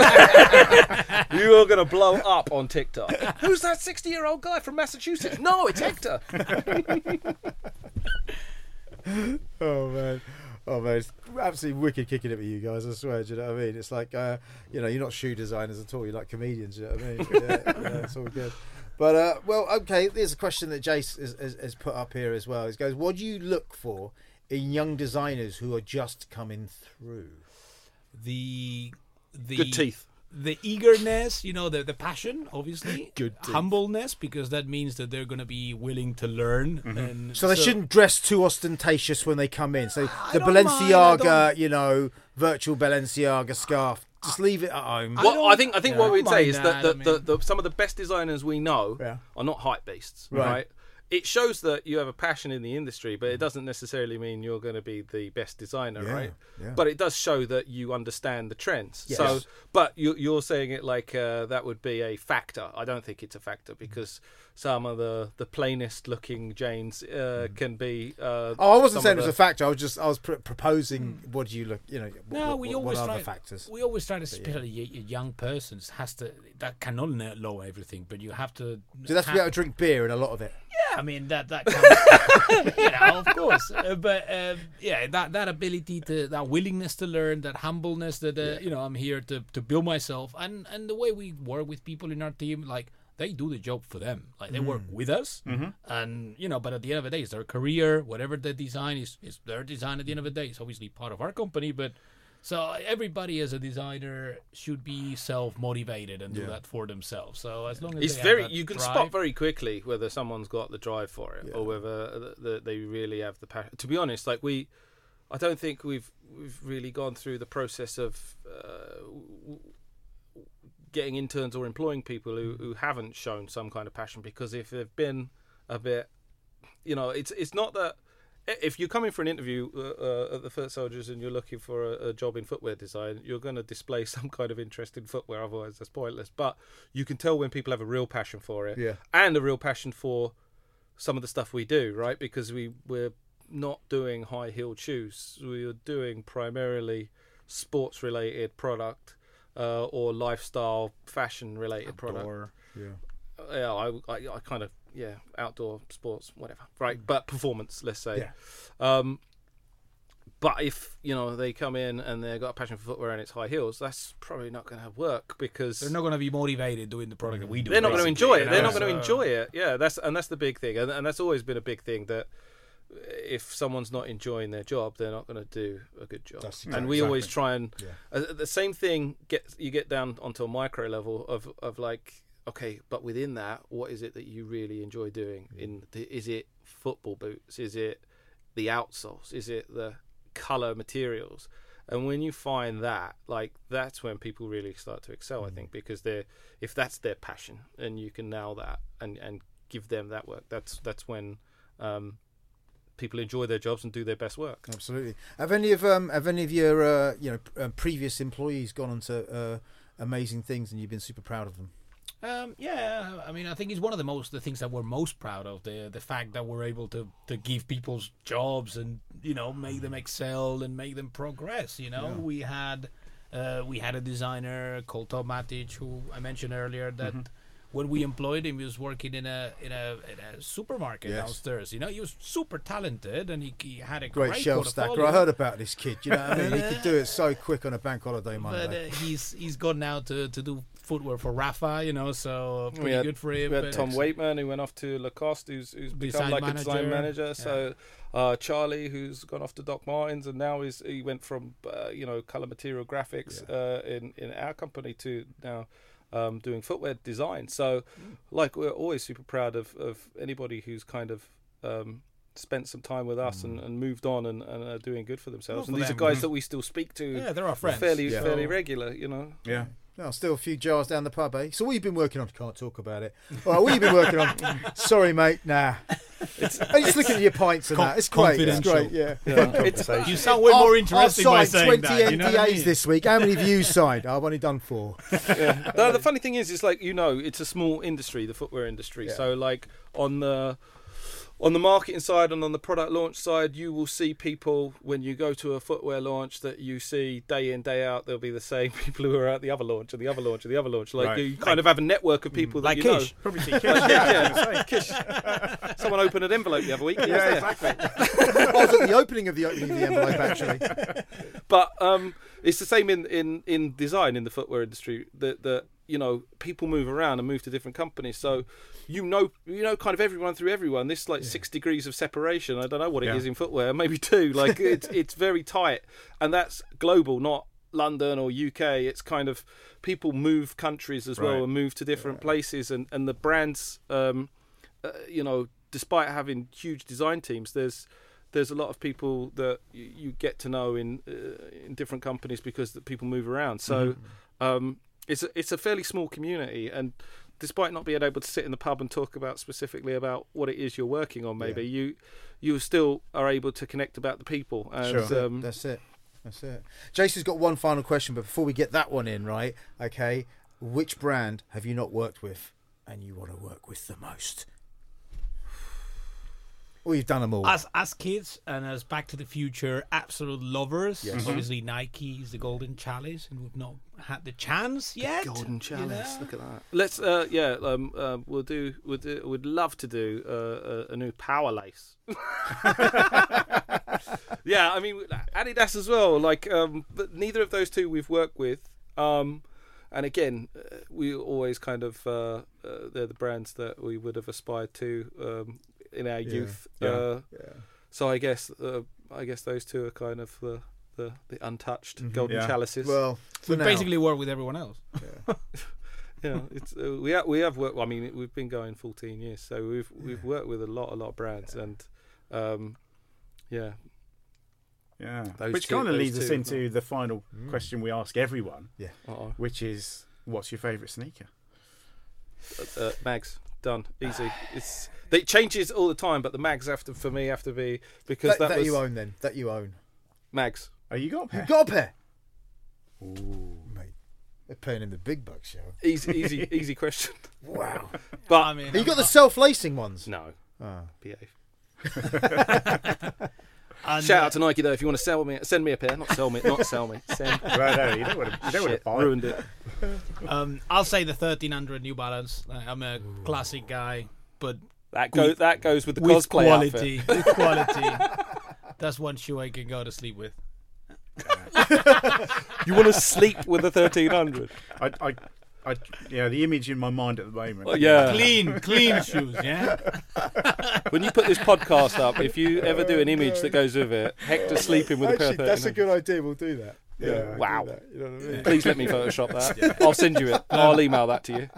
you are going to blow up on TikTok. Who's that 60-year-old guy from Massachusetts? No, it's Hector. Oh man, it's absolutely wicked kicking it with you guys. I swear. Do you know what I mean? It's like you're not shoe designers at all. You're like comedians. Do you know what I mean? It's all good. But, okay, there's a question that Jace has put up here as well. He goes, what do you look for in young designers who are just coming through? The good teeth. The eagerness, the passion, obviously. Good teeth. Humbleness, because that means that they're going to be willing to learn. And so they shouldn't dress too ostentatious when they come in. So the Balenciaga, virtual Balenciaga scarf, just leave it at home. I think what we'd say is that some of the best designers we know are not hype beasts, right? It shows that you have a passion in the industry, but it doesn't necessarily mean you're going to be the best designer, right? Yeah. But it does show that you understand the trends. Yes. So, but you're saying it like that would be a factor. I don't think it's a factor, because some of the plainest looking Janes can be. I wasn't saying it was a factor. I was proposing. What do you look? What are the factors? We always try to, especially young persons, that cannot know everything, but you have to. So that's to be able to drink beer and a lot of it. Yeah, I mean that comes, of course. But that ability that willingness to learn, that humbleness, that I'm here to build myself, and the way we work with people in our team, like they do the job for them, like they work with us, and but at the end of the day, it's their career. Whatever the design is their design. At the end of the day, it's obviously part of our company, but. So everybody as a designer should be self-motivated and do that for themselves. So as long as you can spot very quickly whether someone's got the drive for it or whether they really have the passion. To be honest, like I don't think we've really gone through the process of getting interns or employing people who haven't shown some kind of passion, because if they've been a bit, it's not that. If you're coming for an interview at the Foot Soldiers and you're looking for a job in footwear design, you're going to display some kind of interest in footwear, otherwise that's pointless. But you can tell when people have a real passion for it, and a real passion for some of the stuff we do, right? Because we're not doing high-heeled shoes. We're doing primarily sports-related product or lifestyle, fashion-related product. I kind of, outdoor sports, whatever, right? But performance, let's say. But if they come in and they've got a passion for footwear and it's high heels, that's probably not going to work, because they're not going to be motivated doing the product that we do. They're not going to enjoy it. They're not going to enjoy it. Yeah, that's the big thing, and that's always been a big thing, that if someone's not enjoying their job, they're not going to do a good job. And we always try and the same thing. You get down onto a micro level of like, okay, but within that, what is it that you really enjoy doing? Is it football boots? Is it the outsoles? Is it the color materials? And when you find that, like, that's when people really start to excel, I think, because if that's their passion and you can nail that and give them that work, that's when people enjoy their jobs and do their best work. Absolutely. Have any of your previous employees gone on to amazing things and you've been super proud of them? I mean, I think it's one of the things that we're most proud of, the fact that we're able to give people jobs and make them excel and make them progress. We had a designer called Tom Matic, who I mentioned earlier, that when we employed him, he was working in a supermarket downstairs. He was super talented and he had a great shelf stacker. I heard about this kid. You know what I mean? He could do it so quick on a bank holiday Monday. But he's gone now to do footwear for Rafa, so pretty good for him. We had Tom Waitman, who went off to Lacoste, who's become like a design manager. So Charlie, who's gone off to Doc Martens, and now he went from color material graphics in our company to now doing footwear design. So like, we're always super proud of anybody who's kind of spent some time with us and moved on and are doing good for themselves. And these are guys that we still speak to. Yeah, they're our friends. Fairly regular, Yeah. No, still a few jars down the pub, eh? So what have you been working on? Can't talk about it. All right, what have you been working on? Sorry, mate. Nah. I'm just looking at your pints and that. It's great. It's great. Yeah. You sound way more interesting by saying 20 NDAs this week. How many have you signed? I've only done 4. No, the funny thing is, it's like, it's a small industry, the footwear industry. So like on the marketing side and on the product launch side, you will see people when you go to a footwear launch that you see day in, day out. There'll be the same people who are at the other launch and the other launch and the other launch. Like, you kind of have a network of people that like you Kish. know. Probably see Kish. Kish. Someone opened an envelope the other week. Exactly. I was at the opening of the envelope, actually. But it's the same in design in the footwear industry. That people move around and move to different companies. So kind of everyone through everyone. This 6 degrees of separation. I don't know what it is in footwear. Maybe 2. Like it's very tight, and that's global, not London or UK. It's kind of people move countries as well and move to different places, and the brands, despite having huge design teams, there's a lot of people that you get to know in different companies because the people move around. So it's a fairly small community, and despite not being able to sit in the pub and talk specifically about what it is you're working on, maybe you still are able to connect about the people. And, sure. That's it. Jason's got one final question, but before we get that one in, right? Okay, which brand have you not worked with and you want to work with the most? Well, you've done them all. As kids and as Back to the Future absolute lovers, obviously Nike is the golden chalice, and we've not had the chance yet. The golden chalice, look at that. Let's, we'd love to do a new Power Lace. Yeah, I mean Adidas as well. Like, but neither of those two we've worked with. And again, we always kind of they're the brands that we would have aspired to. In our youth, so I guess those two are kind of the untouched golden chalices. Well, we basically work with everyone else. It's we have worked. I mean, we've been going 14 years, so we've worked with a lot of brands, and which kind of leads us into the final question we ask everyone, which is, What's your favourite sneaker? Mags. Done. Easy. It changes all the time, but the Mags have to be because that was you own then. That you own. Mags. Oh, you got a pair? You got a pair. Ooh. Mate, they're paying him the big bucks, yo. Easy question. Wow. But I mean, Have you got the self-lacing ones? no. Oh. Behave. and, Shout out to Nike though if you want to send me a pair, not sell me. Send. Well, no, you don't want to Shit, buy ruined it. I'll say the 1300 New Balance. I'm a classic guy, but That goes with the with cosplay quality. outfit. With quality. That's one shoe I can go to sleep with. You want to sleep with a 1300? The image in my mind at the moment. Well, yeah. Clean shoes, yeah? When you put this podcast up, if you ever do an image that goes with it, Hector sleeping with a pair of 1300. That's a good idea. We'll do that. Yeah. Wow. Do that, you know what I mean? Please let me Photoshop that. Yeah. I'll send you it. I'll email that to you.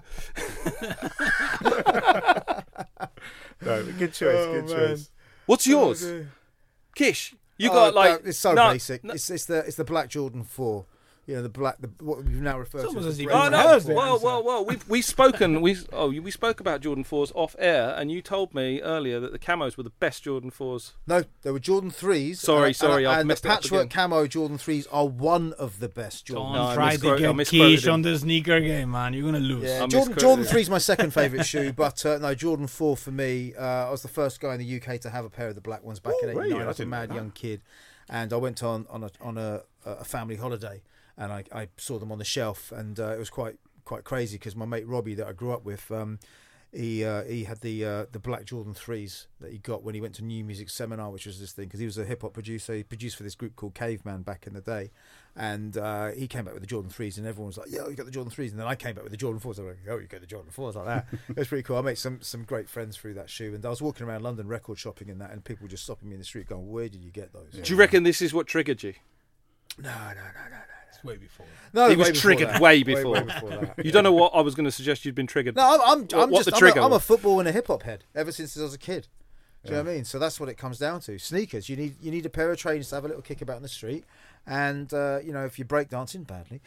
No, good choice. Good choice. What's yours? Oh, dear. Kish. You got like it's so no, basic. no. It's the black Jordan 4. You know, what we've now referred It's to almost as as the if Brandon you Oh heard Jordan it. 4. Well. We spoke about Jordan 4s off air, and you told me earlier that the camos were the best Jordan 4s. No, they were Jordan 3s. Sorry, I've and the messed it up patchwork again. camo Jordan 3s are one of the best Jordan. No, I Don't try to misquoted- I get misquoted Kish him. on the sneaker game, man. You're going to lose. Yeah, I Jordan misquoted it. 3 is my second favourite shoe, but no, Jordan 4 for me. I was the first guy in the UK to have a pair of the black ones back in really? '89. I I was a didn't know mad that. young kid, and I went on a family holiday, and I saw them on the shelf, and it was quite crazy because my mate Robbie that I grew up with, he had the black Jordan 3s that he got when he went to New Music Seminar, which was this thing because he was a hip hop producer. He produced for this group called Caveman back in the day, and he came back with the Jordan 3s, and everyone was like, "Yo, you got the Jordan 3s," and then I came back with the Jordan 4s. I was like, "Oh, you got the Jordan 4s like that." It was pretty cool. I made some great friends through that shoe, and I was walking around London record shopping in that, and people were just stopping me in the street going, "Where did you get those?" Do you reckon this is what triggered you? No. It's way before. No, He was way before triggered that. way before. Way before that. You don't know what I was going to suggest. You'd been triggered. No, I'm What the just trigger I'm a was. football and a hip hop head ever since I was a kid. Do you know what I mean? So that's what it comes down to. Sneakers. You need a pair of trainers to have a little kick about in the street, and if you're breakdancing badly,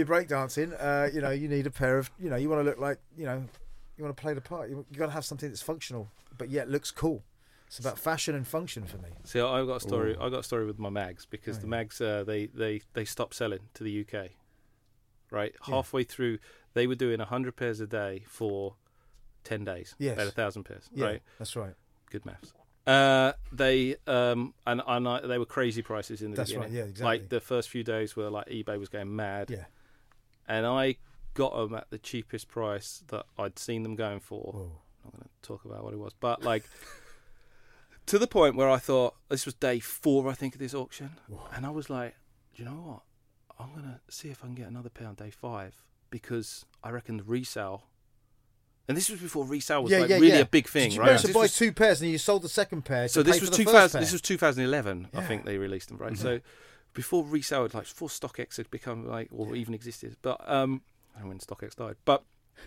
you need a pair of you want to look like you want to play the part. You got to have something that's functional but yet looks cool. It's about fashion and function for me. See, I got a story. I got a story with my mags because the mags they stopped selling to the UK. Right, halfway through, they were doing 100 pairs a day for 10 days. Yes. They had 1,000 pairs. Yeah, Right, that's right. good maths. They they were crazy prices in the That's beginning. right, yeah, exactly. Like the first few days were like eBay was going mad. Yeah. And I got them at the cheapest price that I'd seen them going for. Whoa. I'm not going to talk about what it was, but like to the point where I thought this was day 4, I think, of this auction, and I was like, do you know what? I'm going to see if I can get another pair on day 5 because I reckon the resale. And this was before resale was really a big thing, Did you right? manage to This buy was- 2 pairs and you sold the second pair? so to this pay was for the 2000. first pair? This was 2011. I Yeah. think they released them, right? So before resale, like before StockX had become or even existed, but and when StockX died, but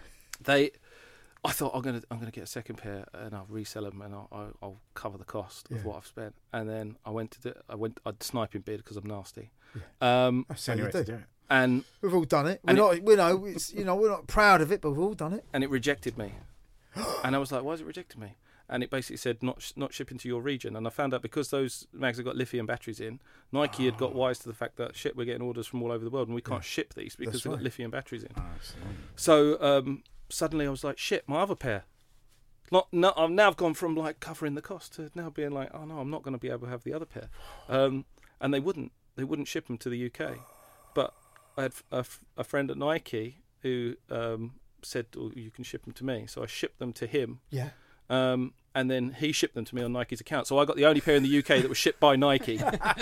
I thought I'm gonna get a second pair and I'll resell them and I'll cover the cost of what I've spent. And then I'd snipe in bid because I'm nasty. That's how Only you way to do. do it. And We've all done it. And We're not proud of it, but we've all done it. it rejected me. And I was like, why has it rejected me? And it basically said not shipping to your region. And I found out because those mags have got lithium batteries in, Nike had got wise to the fact that we're getting orders from all over the world and we can't ship these because That's they've got right. lithium batteries in. Oh, absolutely. So suddenly I was like, shit, my other pair. I've gone from like covering the cost to now being like, oh no, I'm not going to be able to have the other pair. And they wouldn't ship them to the UK. But I had a friend at Nike who said, oh, you can ship them to me. So I shipped them to him. Yeah. And then he shipped them to me on Nike's account. So I got the only pair in the UK that was shipped by Nike.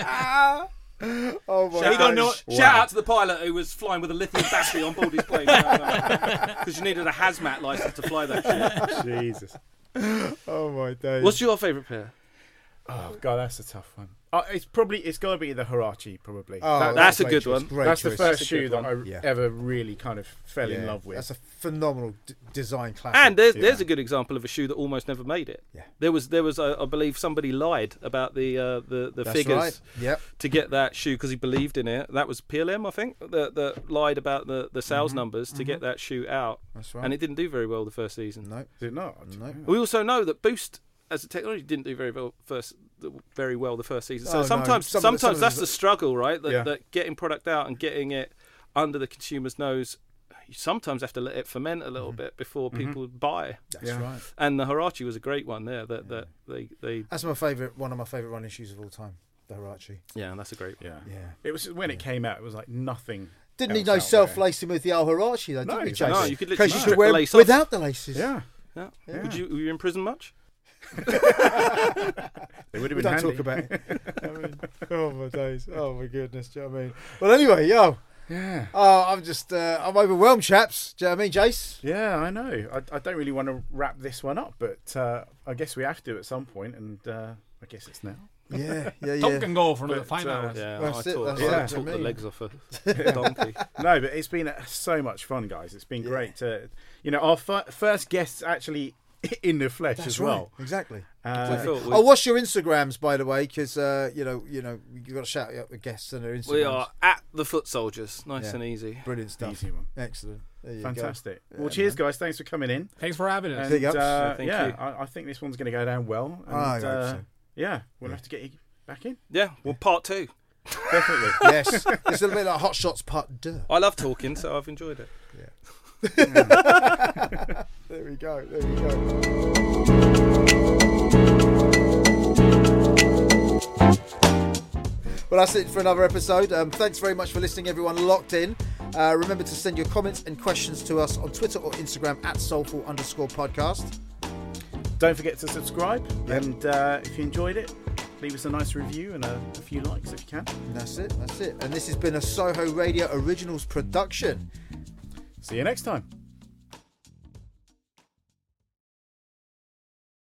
Oh my Shout out to the pilot who was flying with a lithium battery on board his plane. Because you needed a hazmat license to fly that shit. Jesus. Oh my days. What's your favourite pair? Oh God, that's a tough one. It's got to be the Huarache, probably. Oh, that's a great good choice. one. Great That's the choice. first That's a shoe good that I one. Yeah. ever really kind of fell in love with. That's a phenomenal design classic. And there's a good example of a shoe that almost never made it. Yeah. There was I believe somebody lied about the That's figures right. Yep. to get that shoe because he believed in it. That was PLM, I think, that lied about the sales numbers to get that shoe out. That's right. And it didn't do very well the first season. No. Did it not? No. We also know that Boost as a technology didn't do very well the first season. So Oh, no. sometimes Some of that's the- the struggle, right? That, Yeah. that getting product out and getting it under the consumer's nose, you sometimes have to let it ferment a little bit before people buy. That's Yeah. right. And the Huarache was a great one there. That they That's one of my favourite running shoes of all time. The Huarache. yeah, that's a great. Yeah. Yeah. It was when it came out. It was like nothing. Didn't need else no out there. self-lacing with the old Huarache, though, No, did we, exactly. Jason? No, you could In literally case you strip could wear the them lace off. without the laces. Yeah. Yeah. Yeah. Were you in prison much? They would have We been don't handy. talk about it. I mean, oh my days. Oh my goodness. Do you know what I mean? Well, anyway, Yeah. Oh, I'm just, I'm overwhelmed, chaps. Do you know what I mean, Jace? Yeah, I know. I don't really want to wrap this one up, but I guess we have to at some point, and I guess it's now. Yeah. Tom can go for another But, 5 hours. Yeah, That's I it, taught, that's I it taught to the me. legs off a donkey. No, but it's been so much fun, guys. It's been great to, our first guests actually in the flesh That's as right. well. Exactly. We thought Oh, what's your Instagrams, by the way? Because you've got to shout out the guests and their Instagrams. we are at the Foot Soldiers. Nice Yeah. and easy. Brilliant stuff. Easy one. Excellent. There you Fantastic. go. Well, cheers, guys. Thanks for coming in. Thanks for having us. And, Big ups. Thank you. I think this one's going to go down well. And, I hope so. Yeah, we'll have to get you back in. Yeah, well, part 2. Definitely. Yes. It's a little bit like Hot Shots Part 2. I love talking, so I've enjoyed it. There we go. There we go. Well, that's it for another episode. Thanks very much for listening, everyone locked in. Remember to send your comments and questions to us on Twitter or Instagram at soulful_podcast. Don't forget to subscribe. Yep. And if you enjoyed it, leave us a nice review and a few likes if you can. That's it. That's it. And this has been a Soho Radio Originals production. See you next time.